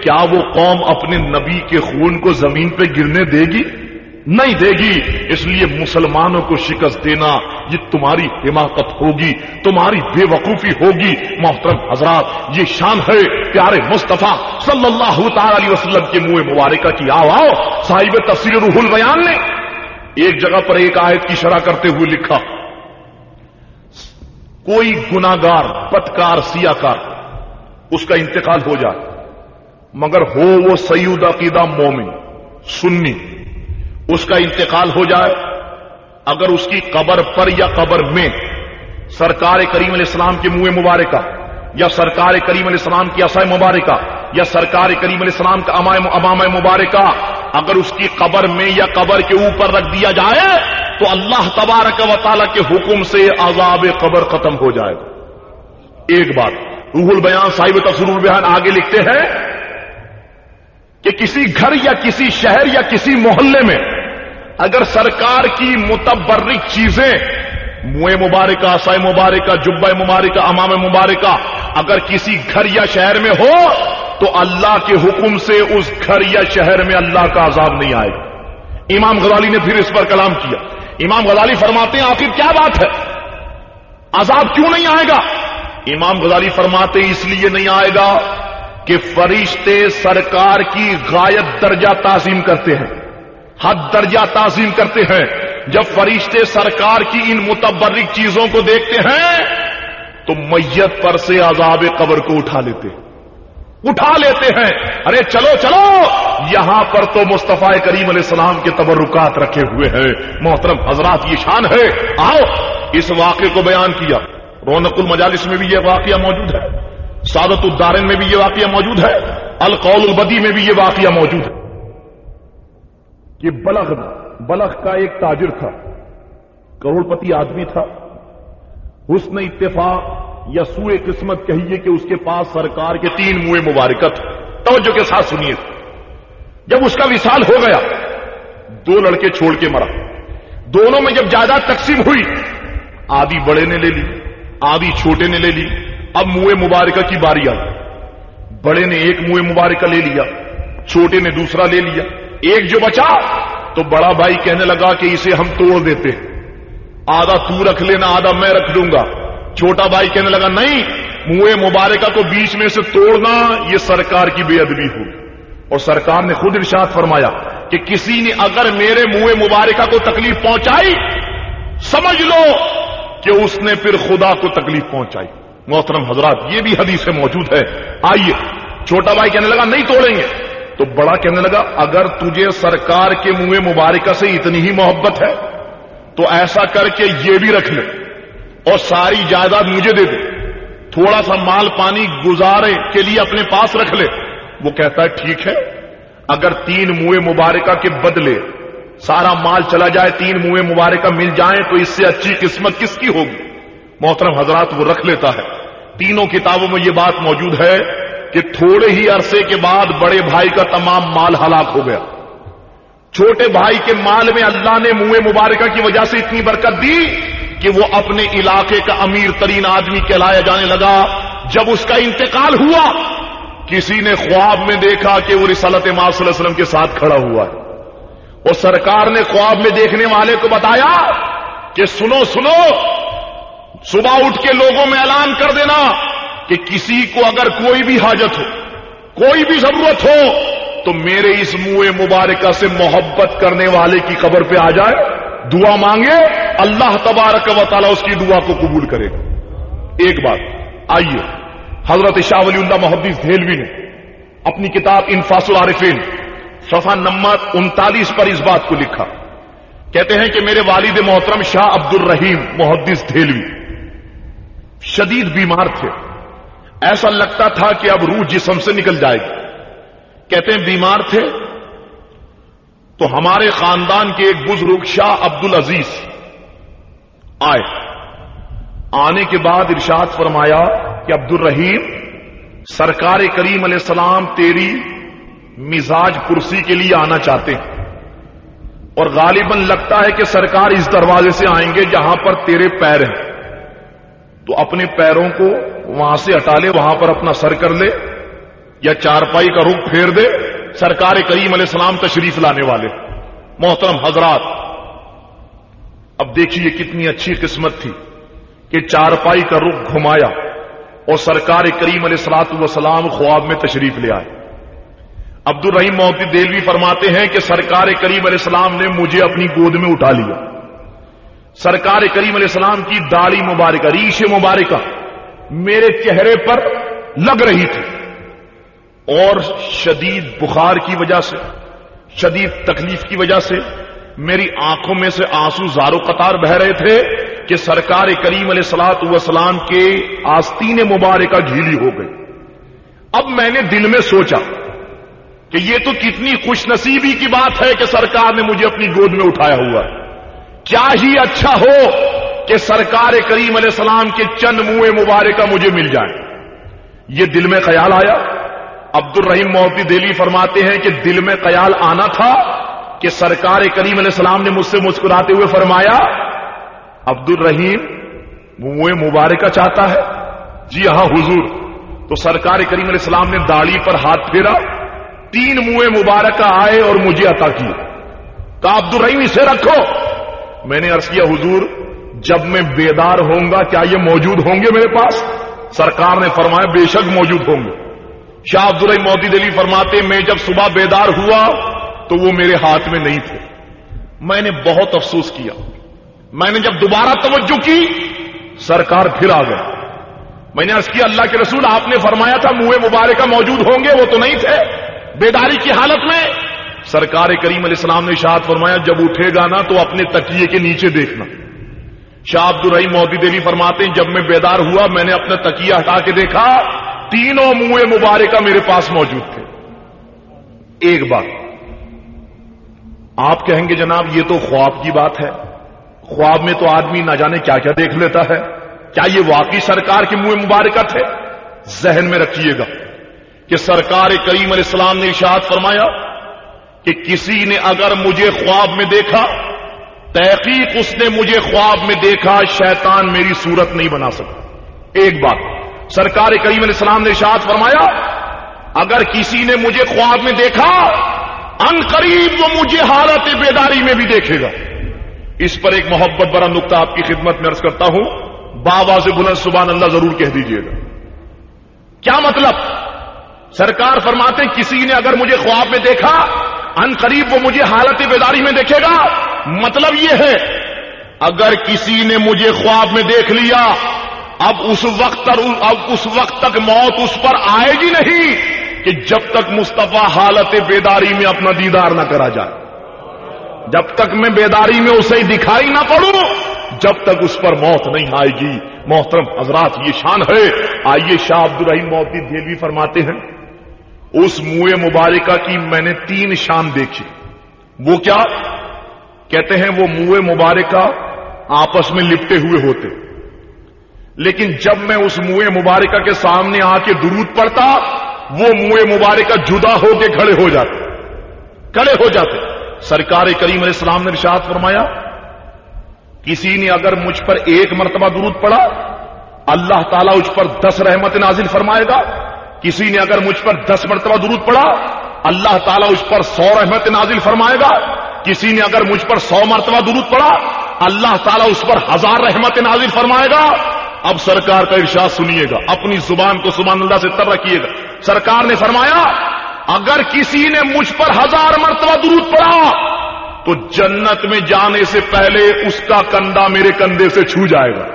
کیا وہ قوم اپنے نبی کے خون کو زمین پہ گرنے دے گی؟ نہیں دے گی. اس لیے مسلمانوں کو شکست دینا یہ تمہاری حماقت ہوگی، تمہاری بے وقوفی ہوگی. محترم حضرات، یہ شان ہے پیارے مصطفیٰ صلی اللہ تعالی علیہ وسلم کے منہ مبارکہ کی. آؤ صاحب تفسیر روح البیان نے ایک جگہ پر ایک آیت کی شرح کرتے ہوئے لکھا، کوئی گناہگار، بدکار، سیاہکار اس کا انتقال ہو جائے مگر ہو وہ سید عقیدہ مومن سنی، اس کا انتقال ہو جائے اگر اس کی قبر پر یا قبر میں سرکار کریم علیہ السلام کے منہ مبارکہ یا سرکار کریم علیہ السلام کی عصا مبارکہ یا سرکار کریم علیہ السلام کا امامہ مبارکہ اگر اس کی قبر میں یا قبر کے اوپر رکھ دیا جائے تو اللہ تبارک و تعالی کے حکم سے عذاب قبر ختم ہو جائے گا. ایک بات روح البیان صاحب تفسیر روح البیان آگے لکھتے ہیں کہ کسی گھر یا کسی شہر یا کسی محلے میں اگر سرکار کی متبرک چیزیں منہ مبارکہ، عصا مبارکہ، جبہ مبارکہ، امامہ مبارکہ اگر کسی گھر یا شہر میں ہو تو اللہ کے حکم سے اس گھر یا شہر میں اللہ کا عذاب نہیں آئے گا. امام غزالی نے پھر اس پر کلام کیا. امام غزالی فرماتے ہیں آخر کیا بات ہے، عذاب کیوں نہیں آئے گا؟ امام غزالی فرماتے ہیں اس لیے نہیں آئے گا کہ فرشتے سرکار کی غایت درجہ تعظیم کرتے ہیں، حد درجہ تعظیم کرتے ہیں. جب فرشتے سرکار کی ان متبرک چیزوں کو دیکھتے ہیں تو میت پر سے عذاب قبر کو اٹھا لیتے ہیں. ارے چلو چلو، یہاں پر تو مصطفیٰ کریم علیہ السلام کے تبرکات رکھے ہوئے ہیں. محترم حضرات، یہ شان ہے. آؤ اس واقعے کو بیان کیا. رونق المجالس میں بھی یہ واقعہ موجود ہے، سعادت الدارین میں بھی یہ واقعہ موجود ہے، القول البدی میں بھی یہ واقعہ موجود ہے. یہ بلخ کا ایک تاجر تھا، کروڑ پتی آدمی تھا. حسن اتفاق یا سوء قسمت کہیے کہ اس کے پاس سرکار کے 3 منہ مبارکہ تھے. توجہ کے ساتھ سنیے. جب اس کا وصال ہو گیا 2 لڑکے چھوڑ کے مرا. دونوں میں جب جائیداد تقسیم ہوئی آدھی بڑے نے لے لی، آدھی چھوٹے نے لے لی. اب منہ مبارکہ کی باری آئی. بڑے نے ایک منہ مبارکہ لے لیا، چھوٹے نے دوسرا لے لیا. ایک جو بچا تو بڑا بھائی کہنے لگا کہ اسے ہم توڑ دیتے ہیں، آدھا تو رکھ لینا، آدھا میں رکھ دوں گا. چھوٹا بھائی کہنے لگا نہیں، منہ مبارکہ کو بیچ میں سے توڑنا یہ سرکار کی بے ادبی ہوگی. اور سرکار نے خود ارشاد فرمایا کہ کسی نے اگر میرے منہ مبارکہ کو تکلیف پہنچائی سمجھ لو کہ اس نے پھر خدا کو تکلیف پہنچائی. محترم حضرات، یہ بھی حدیث میں موجود ہے. آئیے، چھوٹا بھائی کہنے لگا نہیں توڑیں گے، تو بڑا کہنے لگا اگر تجھے سرکار کے منہ مبارکہ سے اتنی ہی محبت ہے تو ایسا کر کے یہ بھی رکھ لے اور ساری جائیداد مجھے دے دے، تھوڑا سا مال پانی گزارے کے لیے اپنے پاس رکھ لے. وہ کہتا ہے ٹھیک ہے، اگر 3 منہ مبارکہ کے بدلے سارا مال چلا جائے، 3 منہ مبارکہ مل جائیں تو اس سے اچھی قسمت کس کی ہوگی؟ محترم حضرات، وہ رکھ لیتا ہے. تینوں کتابوں میں یہ بات موجود ہے کہ تھوڑے ہی عرصے کے بعد بڑے بھائی کا تمام مال ہلاک ہو گیا. چھوٹے بھائی کے مال میں اللہ نے منہ مبارکہ کی وجہ سے اتنی برکت دی کہ وہ اپنے علاقے کا امیر ترین آدمی کہلایا جانے لگا. جب اس کا انتقال ہوا کسی نے خواب میں دیکھا کہ وہ رسالت مآب صلی اللہ علیہ وسلم کے ساتھ کھڑا ہوا ہے، اور سرکار نے خواب میں دیکھنے والے کو بتایا کہ سنو سنو، صبح اٹھ کے لوگوں میں اعلان کر دینا کہ کسی کو اگر کوئی بھی حاجت ہو، کوئی بھی ضرورت ہو تو میرے اس منہ مبارکہ سے محبت کرنے والے کی قبر پہ آ جائے، دعا مانگے، اللہ تبارک و تعالی اس کی دعا کو قبول کرے گا. ایک بات. آئیے، حضرت شاہ ولی اللہ محدث دہلوی نے اپنی کتاب انفاس العارفین صفحہ نمبر 39 پر اس بات کو لکھا. کہتے ہیں کہ میرے والد محترم شاہ عبد الرحیم محدث دہلوی شدید بیمار تھے، ایسا لگتا تھا کہ اب روح جسم سے نکل جائے گی. کہتے ہیں بیمار تھے تو ہمارے خاندان کے ایک بزرگ شاہ عبد العزیز آئے. آنے کے بعد ارشاد فرمایا کہ عبد الرحیم، سرکار کریم علیہ السلام تیری مزاج کرسی کے لیے آنا چاہتے ہیں، اور غالباً لگتا ہے کہ سرکار اس دروازے سے آئیں گے جہاں پر تیرے پیر ہیں، تو اپنے پیروں کو وہاں سے ہٹا لے، وہاں پر اپنا سر کر لے یا چارپائی کا رخ پھیر دے، سرکار کریم علیہ السلام تشریف لانے والے۔ محترم حضرات، اب دیکھیے کتنی اچھی قسمت تھی کہ چارپائی کا رخ گھمایا اور سرکار کریم علیہ الصلوۃ والسلام خواب میں تشریف لے آئے۔ عبد الرحیم موتی دہلوی فرماتے ہیں کہ سرکار کریم علیہ السلام نے مجھے اپنی گود میں اٹھا لیا۔ سرکار کریم علیہ السلام کی داڑھی مبارکہ، ریش مبارکہ میرے چہرے پر لگ رہی تھی، اور شدید بخار کی وجہ سے، شدید تکلیف کی وجہ سے میری آنکھوں میں سے آنسو زار و قطار بہ رہے تھے کہ سرکار کریم علیہ الصلوۃ والسلام کے آستین مبارکہ ڈھیلی ہو گئی۔ اب میں نے دل میں سوچا کہ یہ تو کتنی خوش نصیبی کی بات ہے کہ سرکار نے مجھے اپنی گود میں اٹھایا ہوا ہے۔ کیا ہی اچھا ہو کہ سرکار کریم علیہ السلام کے چند منہ مبارکہ مجھے مل جائیں۔ یہ دل میں خیال آیا۔ عبد الرحیم موتی دہلوی فرماتے ہیں کہ دل میں خیال آنا تھا کہ سرکار کریم علیہ السلام نے مجھ سے مسکراتے ہوئے فرمایا، عبد الرحیم منہ مبارکہ چاہتا ہے؟ جی ہاں حضور۔ تو سرکار کریم علیہ السلام نے داڑھی پر ہاتھ پھیرا، 3 منہ مبارکہ آئے اور مجھے عطا کیے۔ کہا عبد الرحیم اسے رکھو۔ میں نے عرض کیا حضور جب میں بیدار ہوں گا کیا یہ موجود ہوں گے میرے پاس؟ سرکار نے فرمایا بے شک موجود ہوں گے۔ شاہ عبد الرحیم موتی دہلوی فرماتے میں جب صبح بیدار ہوا تو وہ میرے ہاتھ میں نہیں تھے۔ میں نے بہت افسوس کیا۔ میں نے جب دوبارہ توجہ کی سرکار پھر آ گئے۔ میں نے عرض کیا اللہ کے رسول آپ نے فرمایا تھا منہ مبارکہ موجود ہوں گے، وہ تو نہیں تھے بیداری کی حالت میں۔ سرکار کریم علیہ السلام نے ارشاد فرمایا جب اٹھے گا نا تو اپنے تکیے کے نیچے دیکھنا۔ شاہ عبد الرحیم موتی دہلوی فرماتے ہیں جب میں بیدار ہوا میں نے اپنا تکیہ ہٹا کے دیکھا، تینوں منہ مبارکہ میرے پاس موجود تھے۔ ایک بات آپ کہیں گے جناب یہ تو خواب کی بات ہے، خواب میں تو آدمی نہ جانے کیا کیا دیکھ لیتا ہے، کیا یہ واقعی سرکار کے منہ مبارکہ تھے؟ ذہن میں رکھیے گا کہ سرکار کریم علیہ السلام نے ارشاد فرمایا کہ کسی نے اگر مجھے خواب میں دیکھا، تحقیق اس نے مجھے خواب میں دیکھا، شیطان میری صورت نہیں بنا سکتا۔ ایک بات سرکار کریم علیہ السلام نے ارشاد فرمایا اگر کسی نے مجھے خواب میں دیکھا ان قریب وہ مجھے حالت بیداری میں بھی دیکھے گا۔ اس پر ایک محبت بڑا نقطہ آپ کی خدمت میں عرض کرتا ہوں، بآواز بلند سبحان اللہ ضرور کہہ دیجئے گا۔ کیا مطلب؟ سرکار فرماتے کسی نے اگر مجھے خواب میں دیکھا ان قریب وہ مجھے حالت بیداری میں دیکھے گا۔ مطلب یہ ہے اگر کسی نے مجھے خواب میں دیکھ لیا اب اس وقت تک موت اس پر آئے گی نہیں کہ جب تک مصطفیٰ حالت بیداری میں اپنا دیدار نہ کرا جائے، جب تک میں بیداری میں اسے دکھائی نہ پڑوں جب تک اس پر موت نہیں آئے گی۔ محترم حضرات یہ شان ہے۔ آئیے شاہ عبد الرحیم موتی دہلوی فرماتے ہیں اس منہ مبارکہ کی میں نے 3 شان دیکھی۔ وہ کیا؟ کہتے ہیں وہ منہ مبارکہ آپس میں لپٹے ہوئے ہوتے، لیکن جب میں اس منہ مبارکہ کے سامنے آ کے درود پڑھتا وہ منہ مبارکہ جدا ہو کے کھڑے ہو جاتے۔ سرکار کریم علیہ السلام نے ارشاد فرمایا کسی نے اگر مجھ پر 1 مرتبہ درود پڑھا اللہ تعالیٰ اس پر 10 رحمت نازل فرمائے گا، کسی نے اگر مجھ پر 10 مرتبہ درود پڑھا اللہ تعالیٰ اس پر 100 رحمت نازل فرمائے گا، کسی نے اگر مجھ پر 100 مرتبہ درود پڑھا اللہ تعالیٰ اس پر 1000 رحمت نازل فرمائے گا۔ اب سرکار کا ارشاد سنیے گا، اپنی زبان کو سبحان اللہ سے تر رکھیے گا۔ سرکار نے فرمایا اگر کسی نے مجھ پر 1000 مرتبہ درود پڑھا تو جنت میں جانے سے پہلے اس کا کندھا میرے کندھے سے چھو جائے گا،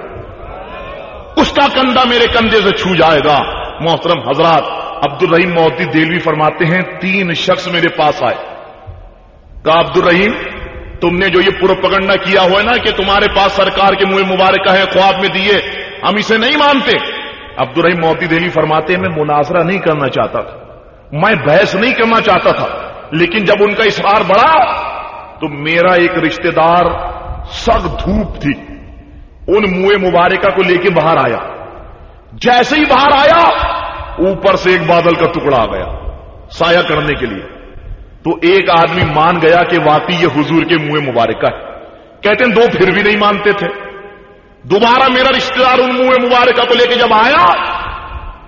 اس کا کندھا میرے کندھے سے چھو جائے گا۔ محترم حضرات عبد الرحیم موتی دہلوی فرماتے ہیں 3 شخص میرے پاس آئے۔ کہا عبد الرحیم تم نے جو یہ پروپیگنڈا کیا ہوا ہے نا کہ تمہارے پاس سرکار کے منہ مبارکہ ہے خواب میں دیے، ہم اسے نہیں مانتے۔ عبد الرحیم موتی دہلوی فرماتے ہیں میں مناظرہ نہیں کرنا چاہتا تھا، میں بحث نہیں کرنا چاہتا تھا، لیکن جب ان کا اصرار بڑھا تو میرا ایک رشتہ دار سخت دھوپ تھی ان منہ مبارکہ کو لے کے باہر آیا۔ جیسے ہی باہر آیا اوپر سے ایک بادل کا ٹکڑا آ گیا سایہ کرنے کے لیے، تو ایک آدمی مان گیا کہ واقعی یہ حضور کے منہ مبارکہ ہے۔ کہتے ہیں 2 پھر بھی نہیں مانتے تھے۔ دوبارہ میرا رشتہ دار ان منہ مبارکہ کو لے کے جب آیا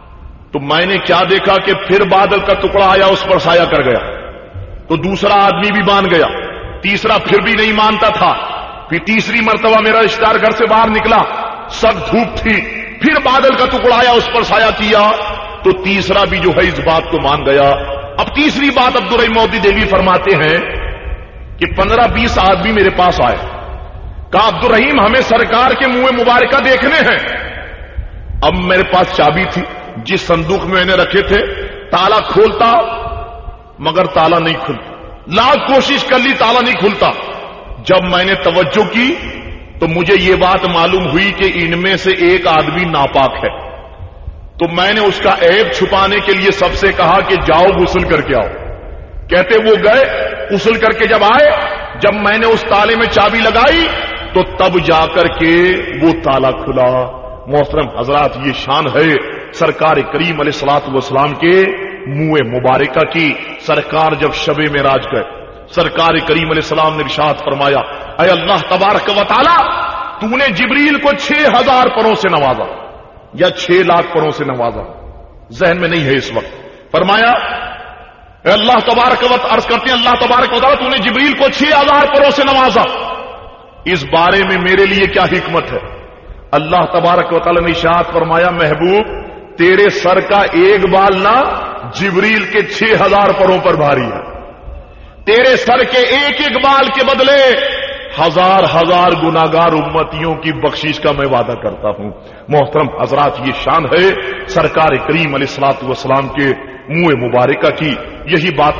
تو میں نے کیا دیکھا کہ پھر بادل کا ٹکڑا آیا، اس پر سایہ کر گیا، تو دوسرا آدمی بھی مان گیا، تیسرا پھر بھی نہیں مانتا تھا، پھر تیسری مرتبہ میرا رشتہ دار گھر سے باہر نکلا، سخت دھوپ تھی، پھر بادل کا ٹکڑا آیا، اس پر سایہ کیا، تو تیسرا بھی جو ہے اس بات کو مان گیا۔ اب تیسری بات عبدالرحیم مودودی دہلوی فرماتے ہیں کہ 15-20 آدمی میرے پاس آئے، کہا عبدالرحیم ہمیں سرکار کے منہ مبارکہ دیکھنے ہیں۔ اب میرے پاس چابی تھی، جس صندوق میں نے رکھے تھے، تالا کھولتا مگر تالا نہیں کھلتا، لاکھ کوشش کر لی تالا نہیں کھلتا۔ جب میں نے توجہ کی تو مجھے یہ بات معلوم ہوئی کہ ان میں سے ایک آدمی ناپاک ہے، تو میں نے اس کا عیب چھپانے کے لیے سب سے کہا کہ جاؤ غسل کر کے آؤ۔ کہتے وہ گئے، غسل کر کے جب آئے، جب میں نے اس تالے میں چابی لگائی تو تب جا کر کے وہ تالا کھلا۔ محترم حضرات، یہ شان ہے سرکار کریم علیہ الصلوۃ والسلام کے منہ مبارکہ کی۔ سرکار جب شب معراج گئے، سرکار کریم علیہ السلام نے ارشاد فرمایا، اے اللہ تبارک و تعالی، تو نے جبریل کو 6000 پروں سے نوازا یا 6 لاکھ پروں سے نوازا، ذہن میں نہیں ہے اس وقت۔ فرمایا اے اللہ تبارک و تعالی، عرض کرتے ہیں اللہ تبارک و تعالی، تو نے جبریل کو 6000 پروں سے نوازا، اس بارے میں میرے لیے کیا حکمت ہے؟ اللہ تبارک و تعالی نے ارشاد فرمایا، محبوب تیرے سر کا ایک بال نہ جبریل کے 6000 پروں پر بھاری ہے، تیرے سر کے ایک ایک بال کے بدلے 1000 گناہگار امتیوں کی بخشش کا میں وعدہ کرتا ہوں۔ محترم حضرات، یہ شان ہے سرکار کریم علیہ الصلوۃ والسلام کے منہ مبارکہ کی۔ یہی بات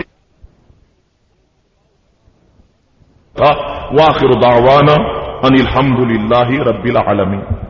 وآخر دعوانا ان الحمد للہ رب العالمین۔